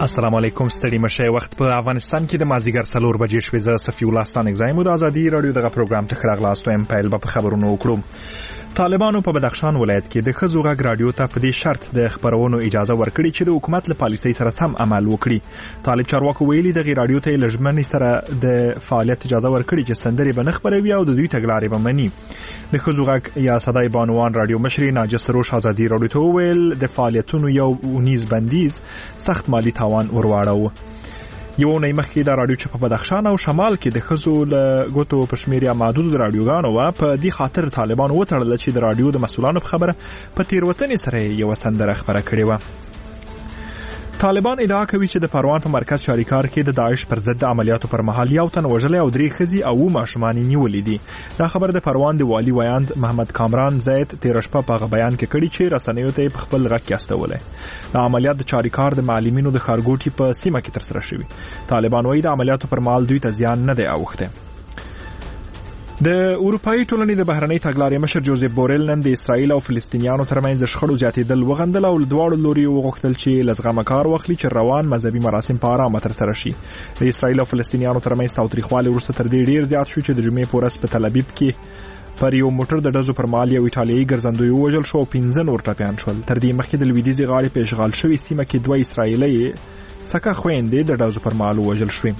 السلام علیکم. ستړي مشه. وخت په افغانستان کې د مازیګر 4 بجې شوې. زه صفی الله ستانک زایم د ازادي رادیو دغه پروګرام ته خراغلاستو ام پایل په خبرونو وکړو. طالبانو په بدخشان ولایت کې د خزو غږ رادیو ته په دې شرط د خبرونو اجازه ورکړي چې د حکومت له پالیسۍ سره سم عمل وکړي. طالب چارواکو ویلي د غیر رادیو ته لجمنې سره د فعالیت اجازه ورکړي چې سندري به خبروي او د دوی تګلارې به مني. د خزو غږ یا صداي بانوان رادیو مشر ناجس روش ازادي رادیو ته ویل د فعالیتونو یو ونیز بندیز سخت مالی تاوان ورواړو. یو نه مخکې د رادیو چې په بدخشان او شمال کې د خزو له غوتو پښمیر یا محدود رادیوګانو په دې خاطر طالبان وتړل چې د رادیو د مسولانو په خبره په تیروتنې سره یو سندره خبره کړې و. طالبان ادعا کوي چې د پروان په مرکز شاریکار کې د داعش پر ضد عملیاتو پر مهال یو تن وژلې او 3 ښځې او ماشومان نیولې دي. دا خبر د پروان د والی ویاند محمد کامران زید 13 شپه په بیان کې کړي چې رسنیو ته په خپل غږ کې استولې. د عملیات د شاریکار د معلمینو د خارګوټي په سیمه کې تر سره شوی. طالبان وايي د عملیاتو پر مهال دوی ته زیان نه دی اوخته. د اروپאי ټولنې د بهرنۍ تګلارې مشر جوزف بورل نن د اسرایل او فلسطینیانو ترمنځ د شخړو زیاتېدل وغندل او دواړو لوري وغوښتل چې لږه کار واخلي چې روان مذهبي مراسم په آرامه ترسره شي. د اسرایل او فلسطینیانو ترمنځ تاوتریخوالی وروسته تر دې ډیر زیات شو چې د جمعې په ورځ په تل ابیب کې پر یو موټر د ډزو پر مهال یو ایټالیایي ګرځندوی ووژل شو او 15 نور ټپیان شول. تر دې مخکې د لویدیځې غاړې په اشغال شوې سیمه کې 2 اسرایلي سکه خويندې د ډزو پر مهال ووژل شوې.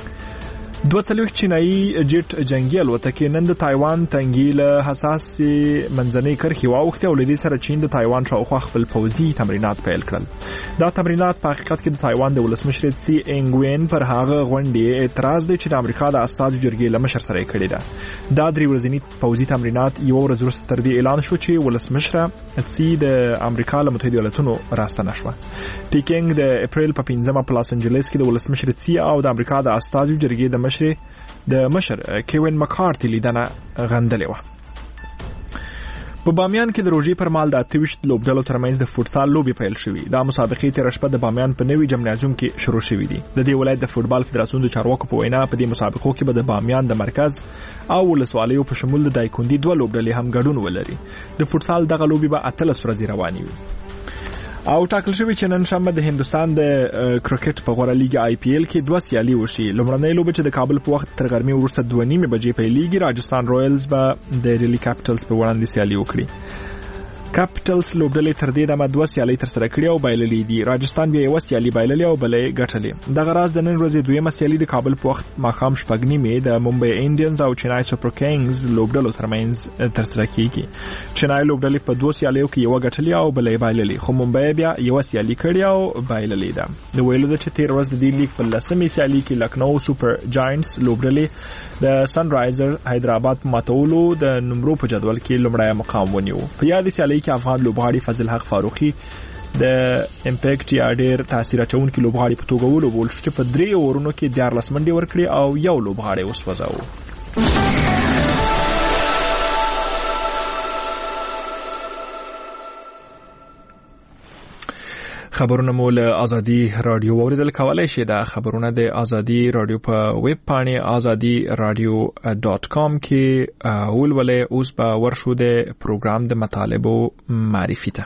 42 چینایي جیټ جنگي الوتکې نن د تایوان تنګي له حساس منځنۍ کرښې واوښتې او لدې سره چین د تایوان شاوخوا خپل پوځي تمرینات پیل کړل. دا تمرینات په حقیقت کې د تایوان د ولسمشر سي انګوین پر هغه غونډې اعتراض دی چې د امریکا د استازو جرګې له مشر سره کړی ده. دا 3 ورځنی پوځي تمرینات یو ورځ وروسته تر دې اعلان شو چې ولسمشر سي د امریکا له متحده ایالاتونو راستنه شوه. پیکینګ د اپریل په 15 په لاس انجلس کې د ولسمشر سي او د امریکا د استازو جرګې د مشر کیوین مکارتي لیدنه غندلې و. په بامیان کې د روژې پر مهال د 28 لوبډلو ترمنځ د فوټسال لوبې پیل شوې. دا مسابقې تېره شپه د بامیان په نوي جمنازیوم کې شروع شوې دي. د دې ولایت د فوټبال فدراسیون د چارواکو په وینا په دې مسابقو کې به د بامیان د مرکز او ولسوالیو په شمول د دایکندي 2 لوبډلې هم ګډون ولري. د فوټسال دغه لوبې به 18 ورځې روانې وي. او ټاکل شوی چې نن شنبه د هندستان د کرکټ په غوړه لیګ آی پی ایل کې 2 سیالي وشي. لومړنۍ لوبه چې د کابل په وخت تر غرمې وروسته 2:30 بجې پیلېږي. راجستان رویلز به د ډیلی کیپټلز په وړاندې سیالي وکړي. کیپټلز لوبډلې تر دې دمه 2 سیالي تر سره کړې او بایللې دي. راجستان بیا 1 سیالي بایللې او بلې ګټلې. دغه راز د نن ورځې دویمه سیالي د کابل په وخت ماښام 6:30 د ممبئی انډینز او چنای سوپر کینګز لوبډلو ترمنځ تر سره کیږي. چنای لوبډلې په 2 سیالیو کې یو ګټلې او بلې بایللې، خو ممبئی بیا یو سیالي کړې او بایللې ده. د ویلو د چې 13 ورځې د دې لیګ په 10مې سیالي کې لکنو سوپر جاینټس لوبډلې د سن رایزر حیدرآباد ماتولو د نمرو په جدول کې لومړی مقام ونیو. په یاد سیالي کې افغان لوبغاړي فضل حق فاروقي د امپیکټ یا ډیر تاثیر اچونکي لوبغاړي په توګه ولوبول شو چې په 3 اورونو کې 14 منډې ورکړي او یو لوبغاړی وسوځاوه. خبرونه مول ازادي رادیو اوریدل کولای شئ. دا خبرونه د ازادي رادیو په ویب پاڼې azadiradio.com کې ولولئ. اوس به ورشو د پروګرام د مطالبو معرفي ته.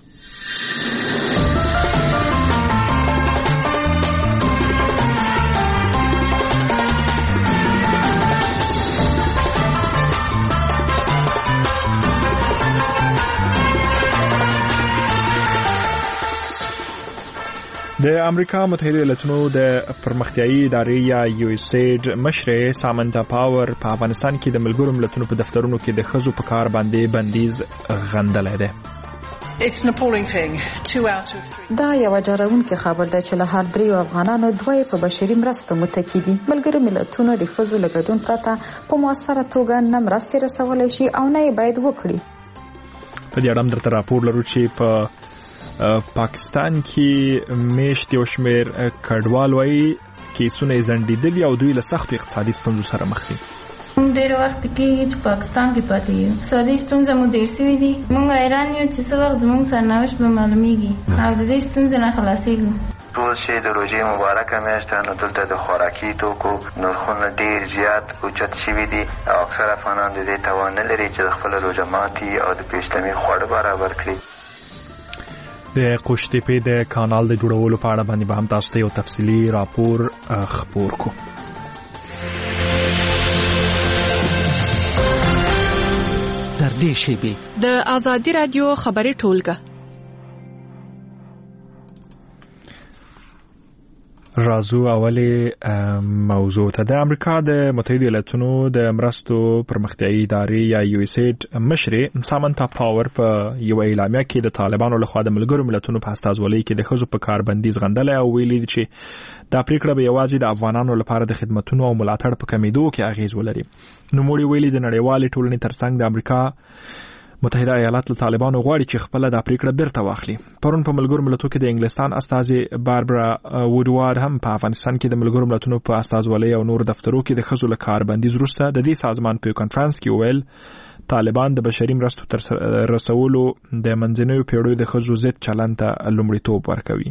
د امریکا متحده ایالاتونو د پرمختیایي ادارې یا یو اس ایډ مشر سامنتا پاور په افغانستان کې د ملګرو ملتونو په دفترونو کې د خزو په کار باندې بندیز غندلې ده. دا یو جاروونکې خبر ده چې له هر 3 افغانانو 2 په بشري مرسته متکی دي. ملګرو ملتونو د خزو لګدون پرته په موثره توګه نه مرستې رسولای شي او نه باید وکړي. په دې اړه درته راپور لرو چې په پاکستان کې میشت یو شمیر کډوال وایي کیسونه زندیدلی او دوی له سخت اقتصادي ستونزو سره مخ دي. ډېر وخت کې چې پاکستان کې پاتې یو اقتصادي ستونزې مو ډېر سوي دي. موږ حیران یو چې څه وخت زموږ سرنوشت به معلومیږي او د دې ستونزې نه خلاصېږو. ټول شی د روژې مبارکه میاشت نو دلته د خوراکي توکو نرخونه ډېر زیات اوچت شوي دي او اکثر افغانان د دې توان نه لري چې د خپله روژه ماتي او د پیشلمي خواړه برابر کړي. د قوشتېپې د کانال د جوړولو په اړه باندې به هم تاسو ته یو تفصیلي راپور خپور کو. در دې شیبې د آزادي رادیو خبري ټولګه رازو اولی موضوع ته. د امریکا د متحده ایالاتونو د مرستو پرمختیایي ادارې یا یو اس ایډ مشرې سامنتا پاور په یو اعلامیه کې د طالبانو لخوا د ملګرو ملتونو په استازولۍ کې د ښځو په کار بندیز غندلی او ویلي چې دا پریکړه به یوازې د افغانانو لپاره د خدمتونو او ملاتړ په کمیدو کې اغیز ولري. نوموړي ویلي د نړیوالې ټولنې ترڅنګ د امریکا متحده ایالات له طالبانو غواړي چې خپل د پریکړه بیرته واخلي. پرون په ملګرو ملتونو کې د انګلستان استازي باربرا وودوارد هم په افغانستان کې د ملګرو ملتونو په استازولۍ او نور دفترو کې د ښځو له کار بندیز وروسته د دې سازمان په کانفرنس کې ویل طالبان د بشري مرستو تر رسولو د منځنیو پیړیو د ښځو ضد چلند ته لومړیتوب ورکوي.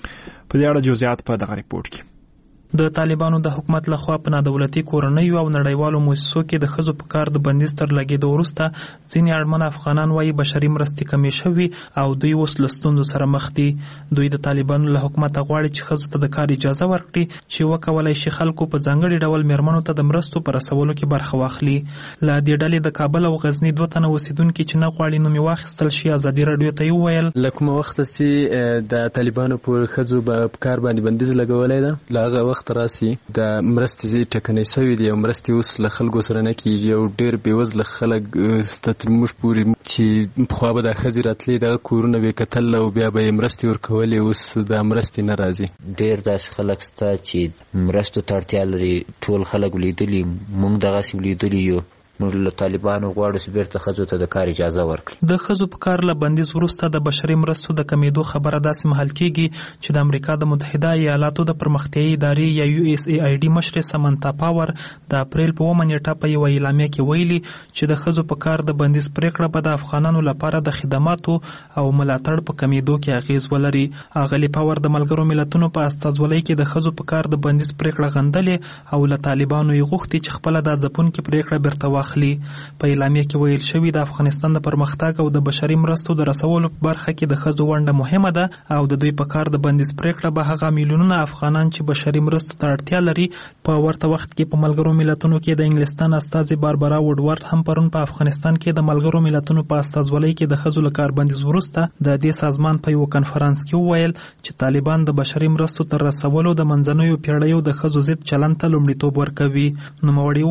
په دې اړه جزئیات په دغه ریپورت کې. د طالبانو د حکومت لخوا په نادولتي کورنیو او نړیوالو مؤسسو کې د ښځو په کار د بندیز تر لګېدو وروسته ځینې اړمن افغانان وایي بشري مرستې کمې شوي او دوی اوس له ستونزو سره مخ دي. دوی د طالبانو له حکومته غواړي چې ښځو ته د کار اجازه ورکړي چې وکولای شي خلکو په ځانګړي ډول میرمنو ته د مرستو په رسولو کې برخه واخلي. له دې ډلې د کابل او غزني 2 تنه اوسیدونکي چې نه غواړي نوم واخیستل شي ازادي رادیو ته وویل له کومه وخته چې د طالبانو پر ښځو په کار باندې بندیز لګولی ده له هغه وخت راسي د مرستې ټکنۍ شوي دي او مرستې اوس له خلکو سره نه کېږي او ډېر بېوزله خلک تر موږ پورې چې پخوا به دا ښځې راتلې دغه کورونه به یې کتل او بیا به یې مرستې ورکولې اوس دا مرستې نه راځي. ډېر داسې خلک شته چې مرستو ته اړتیا لري. ټول خلک ولیدلي موږ دغسې ولیدلي یو. موږ له طالبانو غواړو چې بیرته ښځو ته د کار اجازه ورکړي. د ښځو په کار له بندیز وروسته د بشري مرستو د کمیدو خبره داسې مهال کېږي چې د امریکا د متحده ایالاتو د پرمختیایي ادارې یا یو اس ای آی ډي مشرې سامنتا پاور د اپریل په 9 نیټه په یوه اعلامیه کې ویلي چې د ښځو په کار د بندیز پریکړه به د افغانانو لپاره د خدماتو او ملاتړ په کمیدو کې اغیز ولري. اغلي پاور د ملګرو ملتونو په استازولۍ کې د ښځو په کار د بندیز پریکړه غندلې او له طالبانو یې غوښتي چې خپله دا ځپونکې پریکړه بیرته واخلي. په اعلامیه کې ویل شوي د افغانستان د پرمختګ او د بشري مرستو د رسولو په برخه کې د ښځو ونډه مهمه ده او د دوی په کار د بندیز پریکړه به هغه میلیونونه افغانان چې بشري مرستو ته اړتیا لري په ورته وخت کې په ملګرو ملتونو کې د انګلستان استازي باربرا وودوارد هم پرون په افغانستان کې د ملګرو ملتونو په استازولۍ کې د ښځو له کار بندیز وروسته د دې سازمان په یو کانفرنس کې وویل چې طالبان د بشري مرستو تر رسولو د منځنیو پیړیو د ښځو ضد چلند ته لومړیتوب ورکوي. نوموړي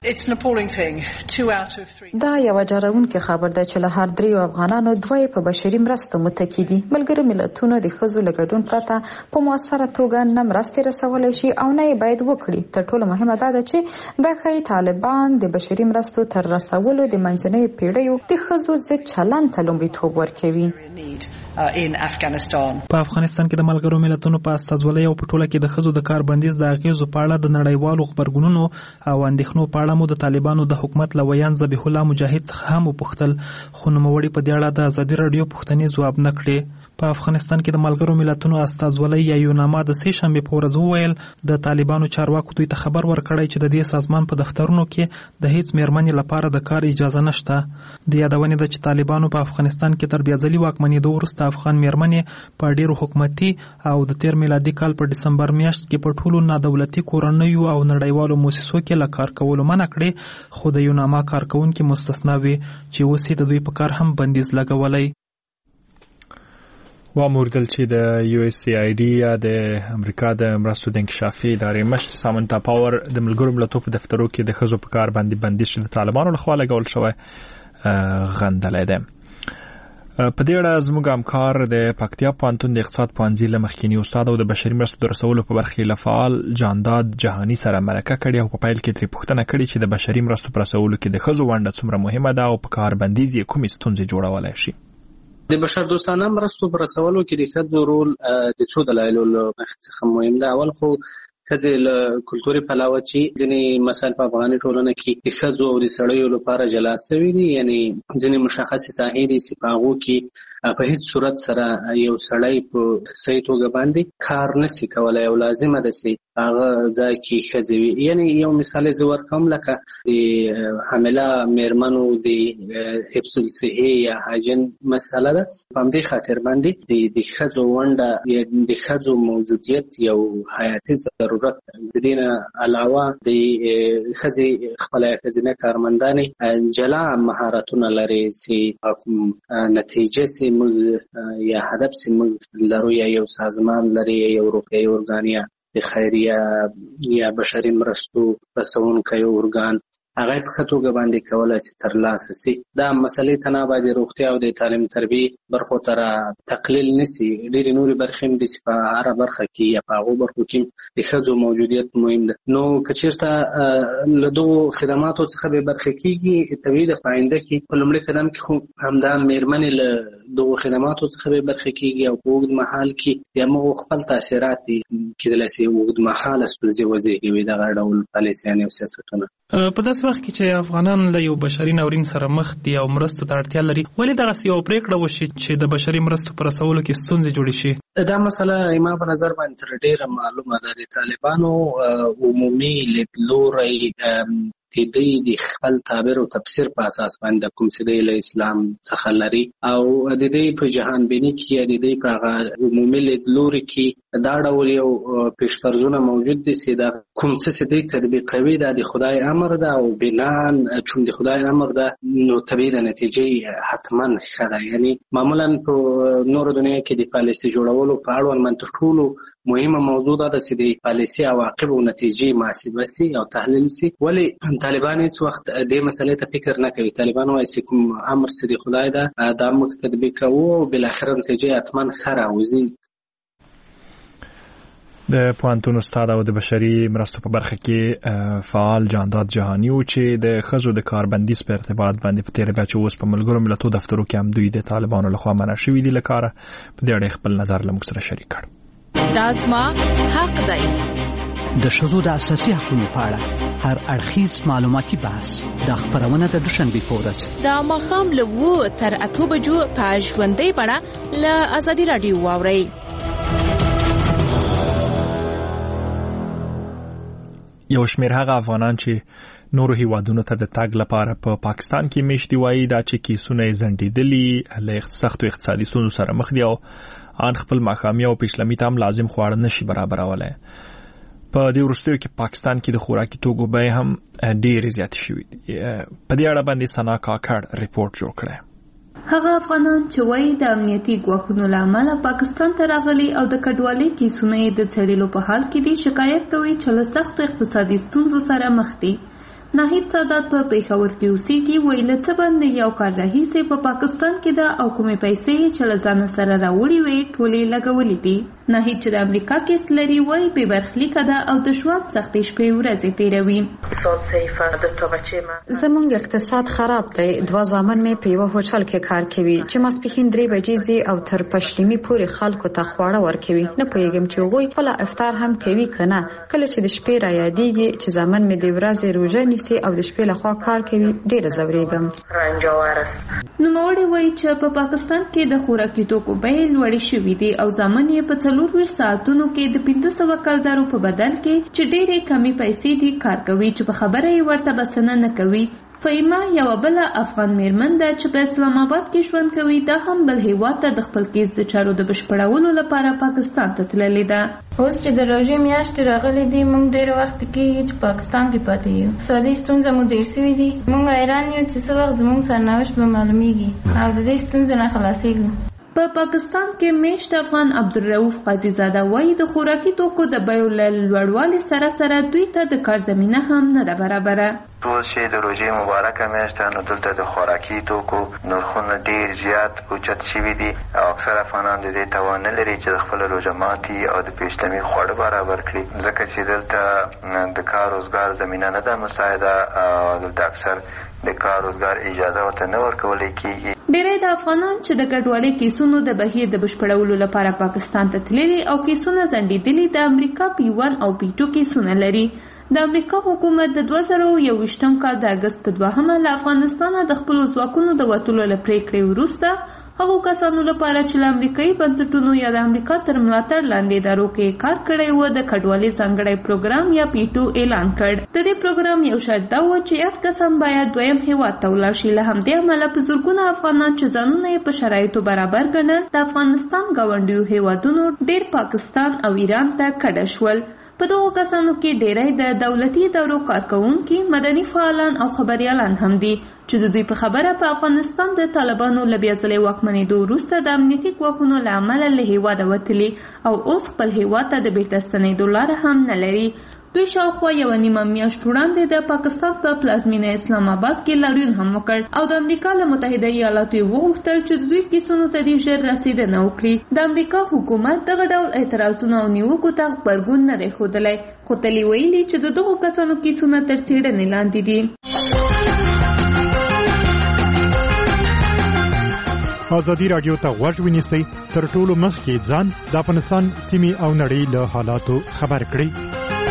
وویل دا یو ډاروونکی خبر ده چې له هر 3 افغانانو 2 په بشري مرستو متکی دي. ملګرو ملتونو د ښځو له ګډون پرته په مؤثره توګه نه مرستې رسولی شي او نه یې باید وکړي. تر ټولو مهمه دا ده چې دا ښایي طالبان د بشري مرستو تر رسولو د منځنیو پیړیو د ښځو ضد چلند ته لومړیتوب ورکوي. په افغانستان کې د ملګرو ملتونو په استازولۍ او په ټوله کې د ښځو د کار بندیز د اغیزو په اړه د نړیوالو خبرګونونو او اندېښنو په اړه مو د طالبانو د حکومت له ویان ذبیح الله مجاهد څخه هم وپوښتل خو نوموړي په دې اړه د ازادي راډیو پوښتنې ځواب نه کړې. په افغانستان کې د ملګرو ملتونو استازولۍ یا یوناما د 3 شنبې په ورځ وویل د طالبانو چارواکو دوی ته خبر ورکړی چې د دې سازمان په دفترونو کې د هیڅ میرمنې لپاره د کار اجازه نشته. د یادونې ده چې طالبانو په افغانستان کې تر بیا ځلي واکمنېدو وروسته افغان میرمنې په ډیرو حکومتي او د تیر میلادي کال په ډسمبر میاشت کې په ټولو نادولتي کورنیو او نړیوالو مؤسسو کې له کار کولو منع کړې خو د یوناما کارکونکي مستثنا وي چې اوس یې د دوی په کار هم بندیز لګولی. واموردل چې د یو اس ای آی ډي یا د امریکا د مرستو د انکشافي ادارې مشر سامنتا پاور د ملګرو ملتونو په دفترو کې د ښځو په کار باندې بندیز د طالبانو لخوا لګول شوی غندلی دی. په دې اړه زموږ همکار د پکتیا پوهنتون د اقتصاد پوهنځي له مخکیني استاد او د بشري مرستو د رسولو په برخه کې له فعال جانداد جهاني سره مرکه کړې او په پیل کې ترې پوښتنه کړې چې د بشري مرستو په رسولو کې د ښځو ونډه څومره مهمه ده او په کار بندیز یې کومې ستونزې جوړولی شي. د بشر دوستانه مرستو پر رسولو کې د ښځو رول د څو دلایلو له مخې څخه مهم ده. اول خو ښځې له کلتوري پلوه چې ځینې مسایل په افغاني ټولنه کې د ښځو او د سړیو لپاره جلا شوي دي، یعنې ځینې مشخصې ساحې دي چې په هغو کې په هیڅ صورت سره یو سړی په صحیح توګه باندې کار نشي کولی او لازمه ده چې هغه ځای کې ښځې وي. یعنې یو مثال یې زه ورکوم، لکه د حامله مېرمنو د حفظ الصحې یا هاجن مسله ده. په همدې خاطر باندې د ښځو ونډه یا د ښځو موجودیت یو حیاتي ضرورت. د دې نه علاوه د ښځې خپله ښځینه کارمندانې جلا مهارتونه لري چې کوم نتیجه چې موږ یا هدف چې موږ لرو، یا یو سازمان لري، یا یو روغتیایي ارګان یا د خیریه یا بشري مرستو رسونکی ارګان، هغه په ښه توګه باندې کولی شي ترلاسه شي. دا مسلې ته نه باید د روغتیا او د تعلیم تربیې برخو ته تقلیل نشي. ډېرې نورې برخې هم دي چې په هره برخه کې یا په هغو برخو کې د ښځو موجودیت مهم ده. نو که چېرته له دغو خدماتو څخه بې برخې کېږي، طبیعي ده په آینده کې په لومړي قدم کې خو همدا مېرمنې له دغو خدماتو څخه بې برخې کېږي او په اوږد مهال کې د همغو خپل تاثیرات دي کېدلی شي اوږد مهاله ستونزې وزېږوي دغه ډول پالیسیانې او سیاستونه. په داسې وخت کې چې افغانان له یو بشري ناورین سره مخ دي او مرستو ته اړتیا لري، ولې دغسې یو پرېکړه وشي چې د بشري مرستو په رسولو کې ستونزې جوړې شي؟ دا مسله ما په نظر باندې تر ډېره معلومه ده. د طالبانو عمومي لیدلوری د دوی د خپل تعبیر او تفسیر په اساس باندې کوم چې دی له اسلام څخه لري، او د دوی په جهان بیني کې د دوی په هغه عمومي لیدلوري کې دا ډول یو پیشفرضونه موجود دي چې دا کوم څه چې دوی تطبیقوي دا د خدای امر ده، او بناً چون د خدای امر ده نو طبیعي ده نتیجې حتما ښه ده. یعنی معمولا په نورو دنیا کې د پالیسي جوړولو په اړوند من تر ټولو مهمه موضوع ده چې د پالیسي عواقب او نتیجې محاسبه شي او تحلیل شي. ولې طالبان هیڅ وخت دې مسلې ته فکر نه کوي؟ طالبان وایي چې کوم امر چې د خدای ده دا موږ تطبیق کوو او بالاخره نتیجې حتما ښه راوځي. د پوهنتون استاد او د بشري مرستو په برخه کې فعال جانداد جهاني و چې د ښځو د کاربندیز په ارتباط باندې په تېره بیا چې اوس په ملګرو ملتونو دفترو کې هم دوی د طالبانو لخوا منع شوي دي له کاره، په دې اړه خپل نظر له موږ سره شریک کړ. دا زما حق دی. د ښځو د اساسي حقوقو په اړه هر اړخیز معلوماتي بحث د خبرونه د دوشنبې په ورځ د ماښام له 7 تر 8 بجو په ژوندۍ بڼه له ازادي راډیو واورئ. یو شمېر هغه افغانان چې نورو هیوادونو ته د تګ لپاره په پاکستان کې میشتي وایي دا چې کیسونه یې ځنډېدلي له سختو اقتصادي ستونزو سره مخ دي او ان خپل ماښامي او پیشلمي ته هم لازم خواړه نشي برابرولی. په دې وروستیو کې پاکستان کې د خوراکي توکو بیې هم ډېرې زیاتې شوي دي. په دې اړه باندې ثنا کاکړ ریپورټ جوړ کړی. هغه افغانان چې وایي د امنیتي ګواښونو له امله پاکستان ته راغلي او د کډوالۍ کیسونه یې د څېړلو په حال کې دي، شکایت کوي چې له سختو اقتصادي ستونزو سره مخ دي. ناهید سادات په پېښور کې اوسېږي، وایي له څه باندې یو کال راهیسې په پاکستان کې ده او کومې پیسې چې له ځانه سره راوړي وې ټولې لګولې دي. ناهید چې د امریکا کیس لري، وایي بې برخلیکه ده او د ژوند سختې شپې ورځې تېروي. زمونږ اقتصاد خراب دی. 2 زامن مې په یوه هوټل کې کار کوي چې ماسپښین 3 بجې ځي او تر پښلمي پورې خلکو ته خواړه ورکوي. نه پوهېږم چې هغوی خپله افطار هم کوي که نه. کله چې د شپې را یادېږي چې زامن مې د ورځې روژه نیسي او د شپې لخوا کار کوي، ډېره ځورېږم. نوموړی وایي چې په پاکستان کې د خوراکي توکو بیې لوړې شوي دي او زامن یې په 24 ساعتونو کې د 500 کلدارو په بدل کې چې ډېرې کمې پیسې دي کار کوي، چې په خبره یې ورته بسنه نه کوي. فایمه یوه بله افغان میرمن ده چې په اسلام آباد کې ژوند کوي. دا هم بل هیواد ته د خپل کیس د چارو د بشپړولو لپاره پاکستان ته تللې ده. اوس چې د روژې میاشتې راغلي دي، موږ ډېر وخت کېږي چې پاکستان کې پاتې یو. اقتصادي ستونزه مو ډېر سوي دي. موږ حیران یو چې څه وخت زموږ سرنوشت به معلومیږي او د دې ستونزې نه خلاصېږو. په پاکستان کې میشت افغان عبدالرؤف قاضي زاده وایي د خوراکي توکو د بیو له لوړوالي سره سره دوی ته د کار زمینه هم نه ده برابره. ټول شی د روژې مبارکه میاشت نو دلته د خوراکي توکو نرخونه ډېر زیات اوچت شوي دي او اکثر افغانان د دې توان نه لري چې د خپله روژه ماتي او د پیشلمي خواړه برابر کړي، ځکه چې دلته د کار روزګار زمینه نه ده مساعده او دلته اکثر د کار روزګار اجازه ورته نه ورکولی کېږي. ډېری د افغانان چې د کډوالۍ کیسونو د بهیر د بشپړولو لپاره پاکستان ته تللي او کیسونه ځنډېدلي د امریکا P1 او P2 کیسونه لري. د امریکا حکومت د 2021 کال د اگست په 2 له افغانستانه د خپلو ځواکونو د وتلو له پریکړې وروسته هغو کسانو لپاره چې له امریکایي بنسټونو یا د امریکا تر ملاتړ لاندې ادارو کې کار کړی و د کډوالۍ ځانګړی پروګرام یا P2 اعلان کړ. د دې پروګرام یو شرط دا و چې یاد کسان باید دویم هیواد ته ولاړ شي. له همدې امله په زرګونه افغانان چې ځانونه یې په شرایطو برابر ګڼل د افغانستان ګاونډیو هیوادونو ډېر پاکستان او ایران ته کډه شول. په دغو کسانو کې ډېری د دولتي ادارو کارکوونکي، مدني فعالان او خبریالان هم دي چې د دوی په خبره په افغانستان د طالبانو له بیا ځلې واکمنېدو وروسته د امنیتي ګواښونو له امله له هیواده وتلي او اوس خپل هیواد ته د بیرته ستنېدو لاره هم نه لري. دوی شاوخوا 1.5 میاشت وړاندې د پاکستان په پلازمینه اسلام آباد کې لاریون هم وکړ او د امریکا له متحده ایالاتو یې وغوښتل چې د دوی کیسونو ته دې ژر رسېدنه وکړي. د امریکا حکومت دغه ډول اعتراضونه او نیوکو ته غبرګون نه دی ښودلی، خو تل یې ویلي چې د دغو کسانو کیسونه تر څېړنې لاندې دي. ازادي راډیو ته غوږ ونیسئ، تر ټولو مخکې ځان د افغانستان سیمې او نړۍ له حالاتو خبر کړئ.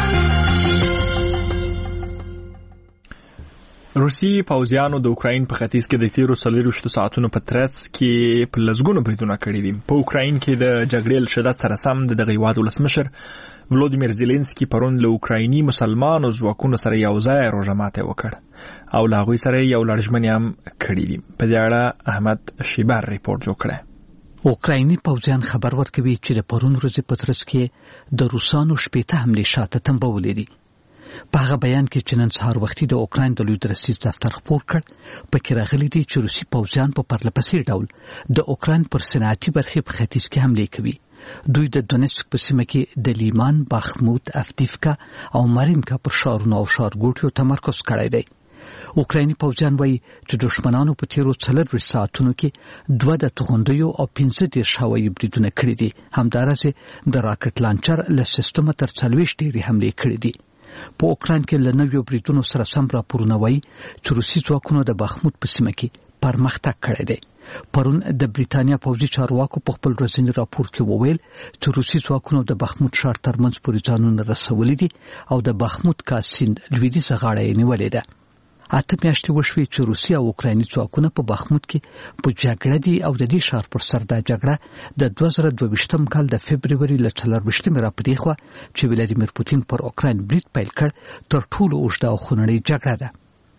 روسي پوځیانو د اوکراین په ختیځ کې د تیرو 24 ساعتونو په ترڅ کې په لسګونو بریدونه کړي دي. په اوکراین کې د جګړې له شدت سره سم د دغه هیواد ولسمشر ولودیمیر زيلنسکي پرون له اوکرایني مسلمانو ځواکونو سره یو ځای روژه ماتی وکړ او له هغوی سره یو لړژمنې هم کړي دي. په دې اړه احمد شیبر ریپورت جوړ کړی. اوکرایني پوځیان خبر ورکوي چې د پرون ورځې په ترڅ کې د روسانو 18 حملې شاته تنبولې دي. په هغه بیان کې چې نن سهار وختي د اوکراین د لوی درستیز دفتر خبر کړ، پکې راغلي دي چې روسي پوځیان په پرلپسې ډول د اوکراین پر صنعتي برخې په ختیځ کې حملې کوي. دوی د دونیسک په سیمه کې د لیمان، باخموت، افدیفکا او مارینکا پر ښارونو او ښارګوټیو تمرکز کړی دی. اوکرایني پوځیان وایي چې دښمنانو په تیرو 24 ساعتونو کې 2 د توغندیو او 15 هوایي بریدونه کړي دي. همدارسه د راکټ لانچر له سیستمه تر 40 ډېرې حملې کړي دي. په اوکراین کې له نویو بریدونو سره سم راپورونه وایي چې روسي ځواکونو د باخموت په سیمه کې پرمختګ کړی دی. پرون د بریتانیا پوځي چارواکو په خپل ورځني راپور کې وویل چې روسي ځواکونو د باخموت ښار ترمنځ پورې ځانونه رسولي دي او د باخموت کاسین لویدیځه غاړه یې نیولې ده. 8 میاشتې وشوې چې روسي او اوکرایني ځواکونه په باخموت کې په جګړه دي او د دې ښار پر سر دا جګړه د 2022 کال د فبرवरी له 24 راپدې خو چې ولادیمیر پوتین پر اوکراین برید پیل کړ تر ټولو اوږده او خونړۍ جګړه ده.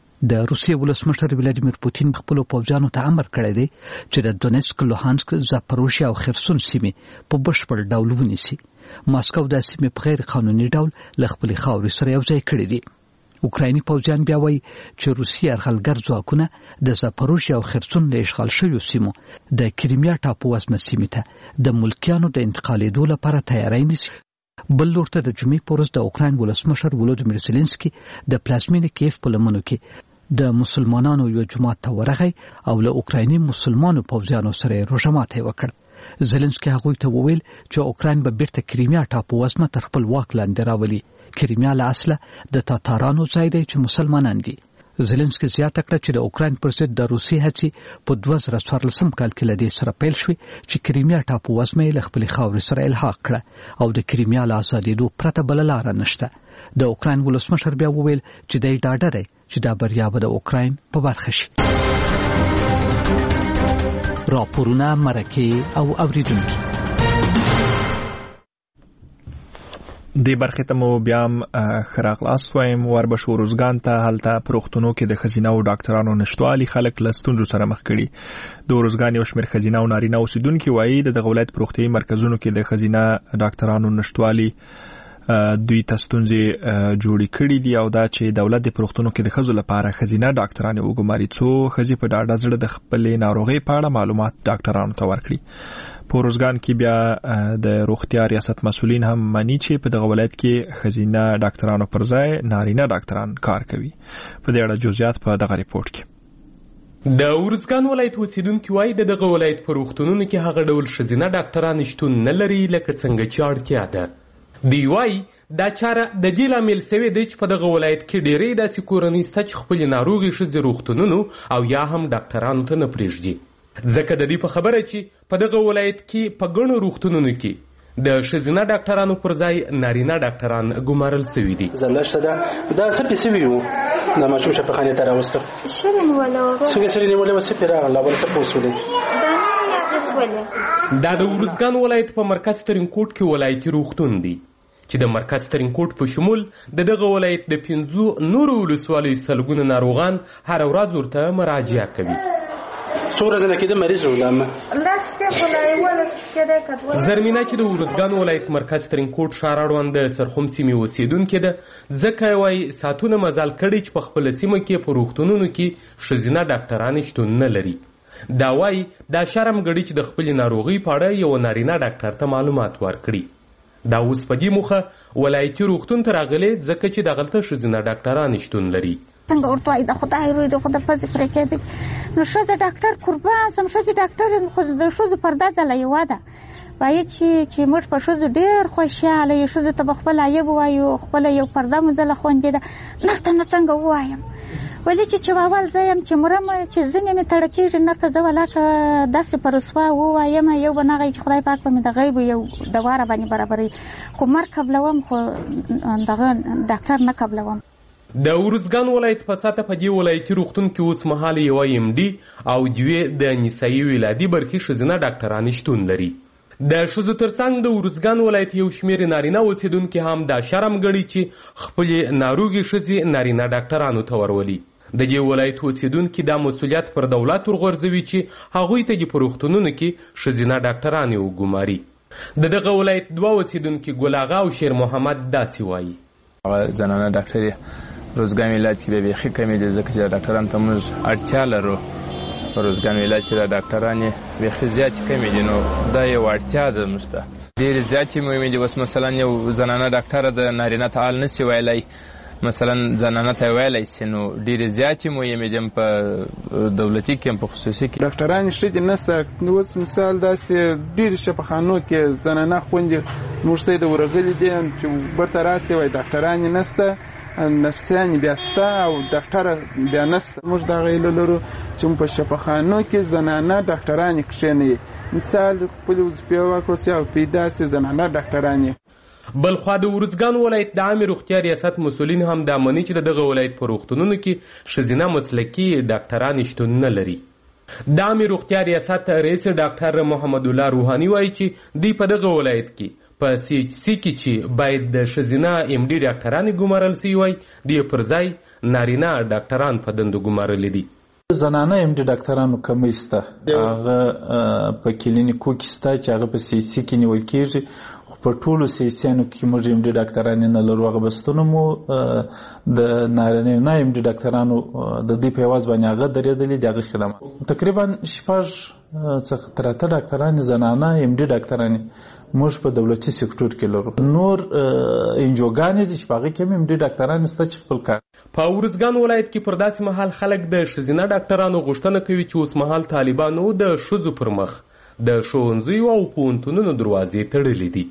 د روسیې ولسمشر ولادیمیر پوتین خپل پوځیانو ته امر کړی دی چې د دونیسک، لوهانسک، زاپروژیا او خرسون سیمې په بشپړ ډول ونیسي. ماسکو د سیمې په غیر قانوني ډول له خپل خاورې سره یو ځای کړی دی. اوکرایني پوځیان بیا وایي چې روسي یرغلګر ځواکونه د زاپروژیا او خرسون له اشغال شویو سیمو د کریمیا ټاپو وزمه سیمې ته د ملکیانو د انتقالېدو لپاره تیاری نیسي. بل لور ته د جمعې په ورځ د اوکراین ولسمشر ولودیمیر زيلنسکي د پلازمینې کیف په لمنو کې د مسلمانانو یو جماعت ته ورغی او له اوکرایني مسلمانو پوځیانو سره روژه ماتی وکړ. زيلنسکي هغوی ته وویل چې اوکراین به بیرته کریمیا ټاپو وزمه تر خپل واک لاندې راولي. کریمیا له اصله د تاتارانو ځای دی چې مسلمانان دي. زيلنسکي زیاته کړه چې د اوکراین پر ضد د روسي هڅې په 2014 کال کې له دې سره پیل شوې چې کریمیا ټاپو وزمه یې له خپلې خاورې سره الحاق کړه او د کریمیا له ازادېدو پرته بله لاره نشته. د اوکراین ولسمشر بیا وویل چې دی ډاډه دی چې دا بریا به د اوکراین په برخه شي. راپورونه، مرکې او اوریدونکي د برخه ته مو بیا خراغلاس وایم وربشو روزګان ته هلته پروختونو کې د خزینه او ډاکټرانو نشټوالي خلک لستونجو سره مخ کړي. د روزګان یو شمېر خزینه او نارینه اوسیدونکو وایي د ولایت پروختي مرکزونو کې د خزینه ډاکټرانو نشټوالي دوی ته ستونزې جوړې کړې دي او دا چې دولت د پروختونو کې د ښځو لپاره ښځینه ډاکټرانې وګماري څو ښځې په ډاډه زړه د خپلې ناروغۍ په اړه معلومات ډاکټرانو ته ورکړي. په روزګان کې بیا د روغتیا ریاست مسؤلین هم مانی چې په دغه ولایت کې ښځینه ډاکټرانو پر ځای نارینه ډاکټران کار کوي. په دې اړه جزئیات په دغه ریپورت کې. د ورزګان ولایت اوسیدونکي وایي د دغه ولایت په روغتونونو کې هغه ډول ښځینه ډاکټران شتون نه لري لکه څنګه چې اړتیا ده. دوی وایي دا چاره د دې لامل شوې ده چې په دغه ولایت کې ډېرې داسې کورنۍ شته چې خپلې ناروغې ښځې روغتونونو او یا هم ډاکټرانو ته نه پرېږدي. ځکه د دې په خبره چې په دغه ولایت کې په ګڼو روغتونونو کې د ښځینه ډاکټرانو پر ځای نارینه ډاکټران ګمارل شوي دي. زلشته دا څه پیسې ویو د ماشوم شفاخانې ته راوستل شرین ولا څنګه شرین ولا وسه پیراغله ولا څه پوسولې دا د ورزګان ولایت په مرکز ترینکوټ کې ولایتي روغتون دی چې د مرکز ترینکوټ په شمول د دغه ولایت د 5 نورو ولسوالیو سلګونه ناروغان هر ورځ ورته مراجعه کوي. څومره ځله کې د مریض ولامه زرمینه چې د ورزګان ولایت مرکز ترینکوټ ښار اړوند د سرخوم سیمې اوسیدونکې ده ځکه وایي ساعتونه مزال کړي چې په خپله سیمه کې په روغتونونو کې ښځینه ډاکټران شتون نه لري. دا وایي دا شرم ګړي چې د خپلې ناروغۍ په اړه یو نارینه ډاکټر ته معلومات ورکړي. دا اوس په دې موخه ولایتي روغتون ته راغلی ځکه چې دغلته ښځینه ډاکټران شتون لري. څنګه ورته وایي د خدای روی د خدای فضل پرې کېدی نو ښځه ډاکټر قربان سم ښځې ډاکټر خو د ښځو پرده ځله یوه ده وایي چې موږ په ښځو ډېر خوشحاله یو ښځو ته به خپل عیب ووایو خپله یو پرده مو ځله خوندې ده نرته نه څنګه ووایم ولې چې اول زه یم چې مرم چې ځینې مې تړه کېږي نرته زه ولاکه داسې په رسوا ووایم یو به نغی چې خدای پاک به مې د غیبو یو دواره باندې برابروي خو مرګ قبلوم خو دغه ډاکټر نه قبلوم. د ورزګان ولایت په ساته په دې ولایتي روغتون کې اوس مهال یوه MD او دوې د نسایي ولادي برخې ښځینه ډاکټران شتون لري. د ښځو ترڅنګ د ورزګان ولایت یو شمېر نارینه اوسیدونکي هم دا شرم ګڼي چې خپلې ناروغې ښځې نارینه ډاکټرانو ته ورولي. د دې ولایت اوسیدونکي دا مسؤلیت پر دولت ورغورځوي چې هغوی ته دې په روغتونونو کې ښځینه ډاکټرانې وګماري. د دغه ولایت 2 اوسیدونکي ګل اغا او شیر محمد داسې وایي زنانه ډاکټر روزګان ولایت کې بیخي کمې دي ځکه چې ډاکټرانو ته موږ اړتیا لرو. په روزګان ولایت کې د ډاکټرانې بیخي زیاتې کمې دي نو دا یو اړتیا ده موږ ته ډېرې زیاتې مهمې دي. اوس مثلا یو زنانه ډاکټره د نارینه ته حال نشي ویلی مثلا زنانه ته ویلی سي نو ډېرې زیاتې مهمې دي په دولتي کې هم په خصوصي کې ډاکټرانې ښځې نشته. اوس مثال داسې ډېرې شفاخانو کې زنانه خوندې موږ ته یې د ورغلي دي چې برته راسې وایي ډاکټرانې نشته نرسیانې بیا شته او ډاکټره بیا نشته. موږ دغه هیله لرو چې په شفاخانو کې زنانه ډاکټرانې کښېنوي مثال خپلې وظیفې وکړو او پیدا سي زنانه ډاکټرانې. بلخوا د ورزګان ولایت د عامې روغتیا ریاست مسؤلین هم دا مني چې د دغه ولایت په روغتونونو کې ښځینه مسلکي ډاکټران شتون نه لري. د عامې روغتیا ریاست رئیس ډاکټر محمد الله روحاني وایي چې دوی په دغه ولایت کې په CHC کې چې باید د ښځینه MD ډاکټرانې ګمارل شوي وای دوی پر ځای نارینه ډاکټران په دندو ګمارلي دي. زنانه MD ډاکټرانو کمی شته هغه په کلینیکو کې شته چې هغه په CHC کې نیول کېږي خو په ټولو CHC-انو کې موږ MD ډاکټرانې نه لرو. هغه بستونه مو د نارینه MD ډاکټرانو د دې په یواز باندې هغه درېدلي دي هغه خدمات تقریبا 6 څخه تر 8 ډاکټرانې زنانه MD ډاکټرانې موږ په دولتي سکتور کې لرو. نور انجوګانې دي چې په هغې کې هم MD ډاکټران شته چې خپل کار. په ورزګان ولایت کې پر داسې مهال خلک د ښځینه ډاکټرانو غوښتنه کوي چې اوس مهال طالبانو د ښځو پر مخ د ښوونځیو او پوهنتونونو دروازې تړلې دي.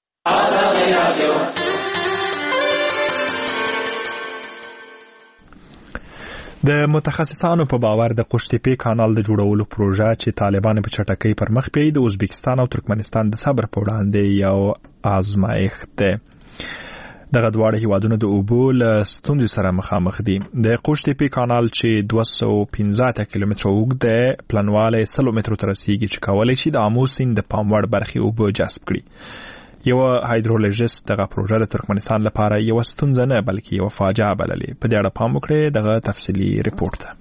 د متخصصانو په باور د قوشتېپې کانال د جوړولو پروژه چې طالبان په چټکۍ پر مخ بیايي د ازبکستان او ترکمنستان د صبر په وړاندې یو آزمایښت ده. دغه دواړه هیوادونه د اوبو له ستونزې سره مخامخ دي. د قوشتېپې کانال چې 215 کیلومتره اوږد دی پلنوالی 100 مترو ته رسیږي چې کولی شي د آمو سیند د پام وړ برخې اوبه جذب کړي. یو هایدرولوژیست دغه پروژه د ترکمنستان لپاره یو ستونزه نه بلکې یو فاجعه بللې. په دې اړه پام وکړئ دغه تفصیلي ریپورت ته.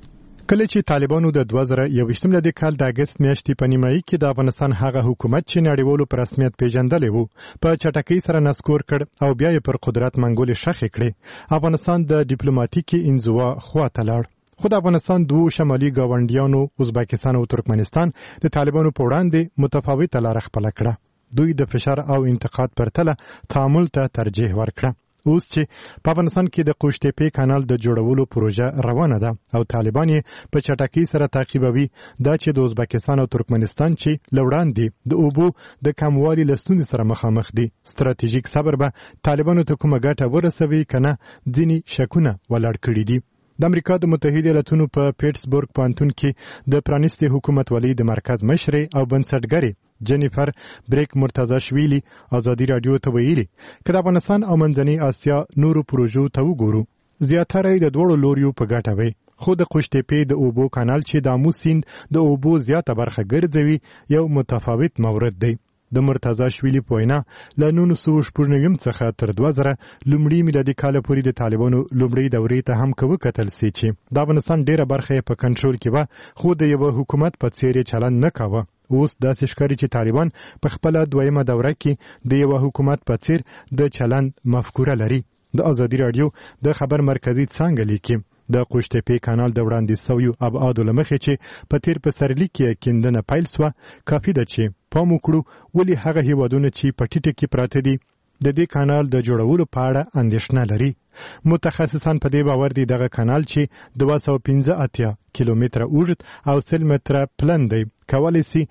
کله چې طالبانو د 2021 کال د اگست میاشتې په نیمایي کې د افغانستان هغه حکومت چې نړیوالو په رسمیت پیژندلی وو په چټکۍ سره نسکور کړ او بیا یې پر قدرت منګولې شخې کړې، افغانستان د ډیپلوماټیکي انزوا خواته لاړ. خو د افغانستان دوه شمالي ګاونډیانو ازبکستان او ترکمنستان د طالبانو په وړاندې متفاوته لار خپله کړه. دوی د فشار او انتقاد پرتله تعامل ته ترجیح ورکړه. اوس چې په افغانستان کې د قوشتېپې کانال د جوړولو پروژه روانه ده او طالبان یې په چټکۍ سره تعقیبوي، دا چې د ازبکستان او ترکمنستان چې له وړاندې د اوبو د کموالي له ستونزې سره مخامخ دي، ستراتیژیک صبر به طالبانو ته کومه ګټه ورسوي که نه، ځینې شکونه ولاړ کړي دي. د امریکا د متحده ایالاتونو په پیټسبورګ پوهنتون کې د پرانیستې حکومتولۍ د مرکز مشرې او بنسټګرې جنیفر بریک مرتضاشویلی ازادي رادیو ته ویلي که د افغانستان او منځنۍ اسیا نورو پروژو ته وګورو، زیاتره د دوړو لوریو په ګټه وي، خو د قوشتېپې د اوبو کانال چې د آمو سیند د اوبو زیاته برخه ګرځوي یو متفاوت مورد دی. د مرتضاشویلی په وینا له 1996 څخه تر 2000 لومړي میلادي کال پورې د طالبانو لومړۍ دورې ته هم که وکتل سي چې د افغانستان ډیره برخه په کنټرول کې وه، خو د یو حکومت په څیر چلند نه کاوه. اوس داسې ښکاري چې طالبان په خپله دویمه دوره کې د یو حکومت په څیر د چلند مفکوره لري. د ازادي رادیو د خبر مرکزي څانګه لیکي د قوشتېپې کانال د وړاندې سویو ابعادو له مخې چې په تیر پسرلي کې کیندنه پیل سوه، کافي ده چې پام وکړو ولې هغه هیوادونه چې په ټیټه کې پراته دي د دې کانال د جوړولو په اړه اندېښنه لري. متخصصان په دې باور دي دغه کانال چې 285 کیلومتره اوږد او 100 متره پلن دی کولی سي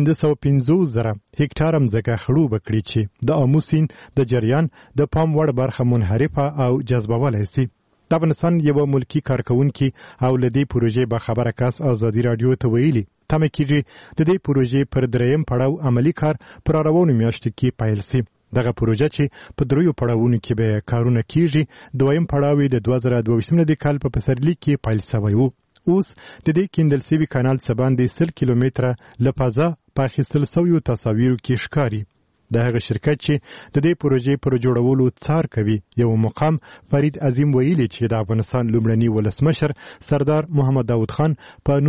550,000 هکټاره مځکه خړوبه کړي چې د آمو سیند د جریان د پام وړ برخه منحرفه او جذبولی سي. د افغانستان یو ملکی کارکونکي او له دې پروژې به خبره کس ازادي رادیو ته ویلي تمه کیږي د دې پروژې پر دریم پړاو عملی کار پر روانو میاشتو کې پیل سي. دغه پروژه چې په دریو پړاوونو کې به کارونه کیږي، دویم پړاو د 2022 کال په پسرلي کې پیل شوی و. اوس د دې کیندل شوي کانال څخه باندې 100 کیلومتره له فضا په اخیستل شویو تصاویرو کې ښکاري. د هغه شرکت چې د دې پروژې پر جوړولو څار کوي یو مقام فرید عظیم ویلي چې د افغانستان لومړني ولسمشر سردار محمد داود خان په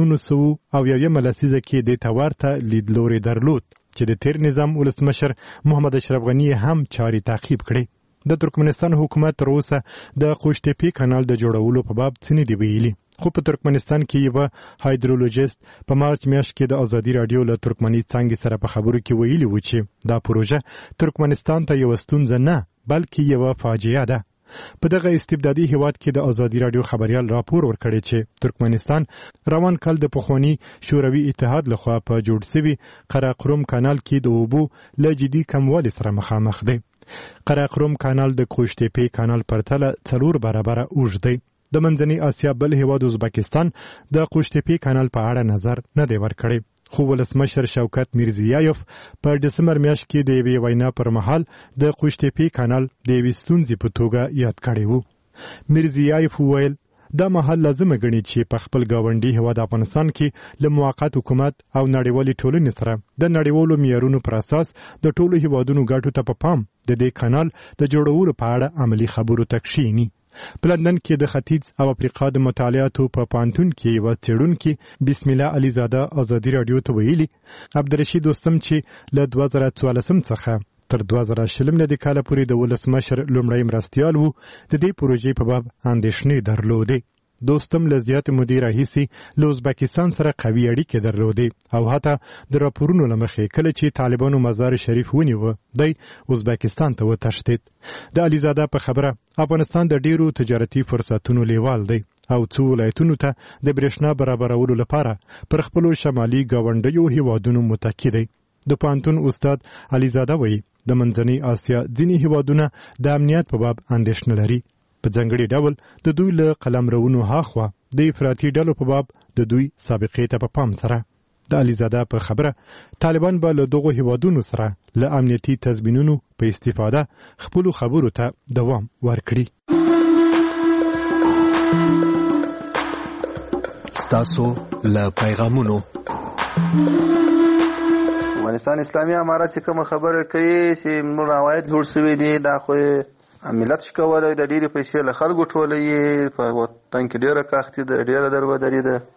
1990 لسیزه کې د تورته لیدلوري درلود چې د تیر نظام ولسمشر محمد اشرف غنی هم چاري تعقیب کړي. د ترکمنستان حکومت تر اوسه د قوشتېپې کانال د جوړولو په باب څه نه دی ویلي، خو په ترکمنستان کې یو هایدرولوژیست په مارچ میاشت کې د ازادي رادیو له ترکمني څانګې سره په خبرو کې ویلي و چې دا پروژه ترکمنستان ته یو ستونزه نه بلکې یو فاجعه ده. په دغه استبدادي هیواد کې د ازادي رادیو خبريال راپور ورکړی چې ترکمنستان روان کال د پخوانی شوروي اتحاد لخوا په جوړ شوي قراقرم کانال کې د اوبو له جدي کموالي سره مخامخ دی. قراقرم کانال د قوشتېپې کانال پرتله 4 برابره اوږد دی. د منځنۍ اسیا بل هیواد ازبکستان د قوشتېپې کانال په اړه نظر نه دی ورکړی، خو ولسمشر شوکت میرزیایف په ډسمبر میاشت کې د یوې وینا پر مهال د قوشتېپې کانال د یوې ستونزې په توګه یاد کړی و. میرزیایف وویل دا مهال لازمه ګڼي چې په خپل ګاونډي هیواد افغانستان کې له موقت حکومت او نړیوالې ټولنې سره د نړیوالو معیارونو پر اساس د ټولو هیوادونو ګټو ته په پام د دې کانال د جوړولو په اړه عملی خبرو ته کښیني. په لندن کې د ختیځ او افریقا د مطالعاتو په پوهنتون کې یو څېړونکي بسم الله علیزاده ازادي رادیو ته ویلي عبدالرشید دوستم چې له 2014 څخه تر 2020 کال پورې د ولسمشر لومړی مرستیال وو، د دې پروژې په باب اندېښنې درلودې. دوستم له زیات مودې راهیسې له ازبکستان سره قوي اړیکې درلودې او حتی د راپورونو له مخې کله چې طالبانو مزار شریف ونیوه دی ازبکستان ته وتښتېد. د علیزاده په خبره افغانستان د ډیرو تجارتي فرصتونو لیوال دی او څو ولایتونو ته د برېښنا برابرولو لپاره پر خپلو شمالي ګاونډیو هیوادونو متکی دی. د پوهنتون استاد علیزاده وایي د منځنۍ اسیا ځینې هیوادونه د امنیت په باب اندېښنه لري، په ځانګړي ډول د دوی له قلمرونو هاخوا د افراطي ډلو په باب د دوی سابقې ته په پام سره. د علیزاده په خبره طالبان به له دغو هیوادونو سره له امنیتي تضمینونو په استفاده خپلو خبرو ته دوام ورکړي. ستاسو له پیغامونو افغانستان اسلامي امارت چې کوم خبره کوي چې نور روایت جوړ شوی دی دا خو ملت شکولای د ډېری پیسې له خلکو ټولې په وطن کې ډېره کاختي ده، ډېره دربدري ده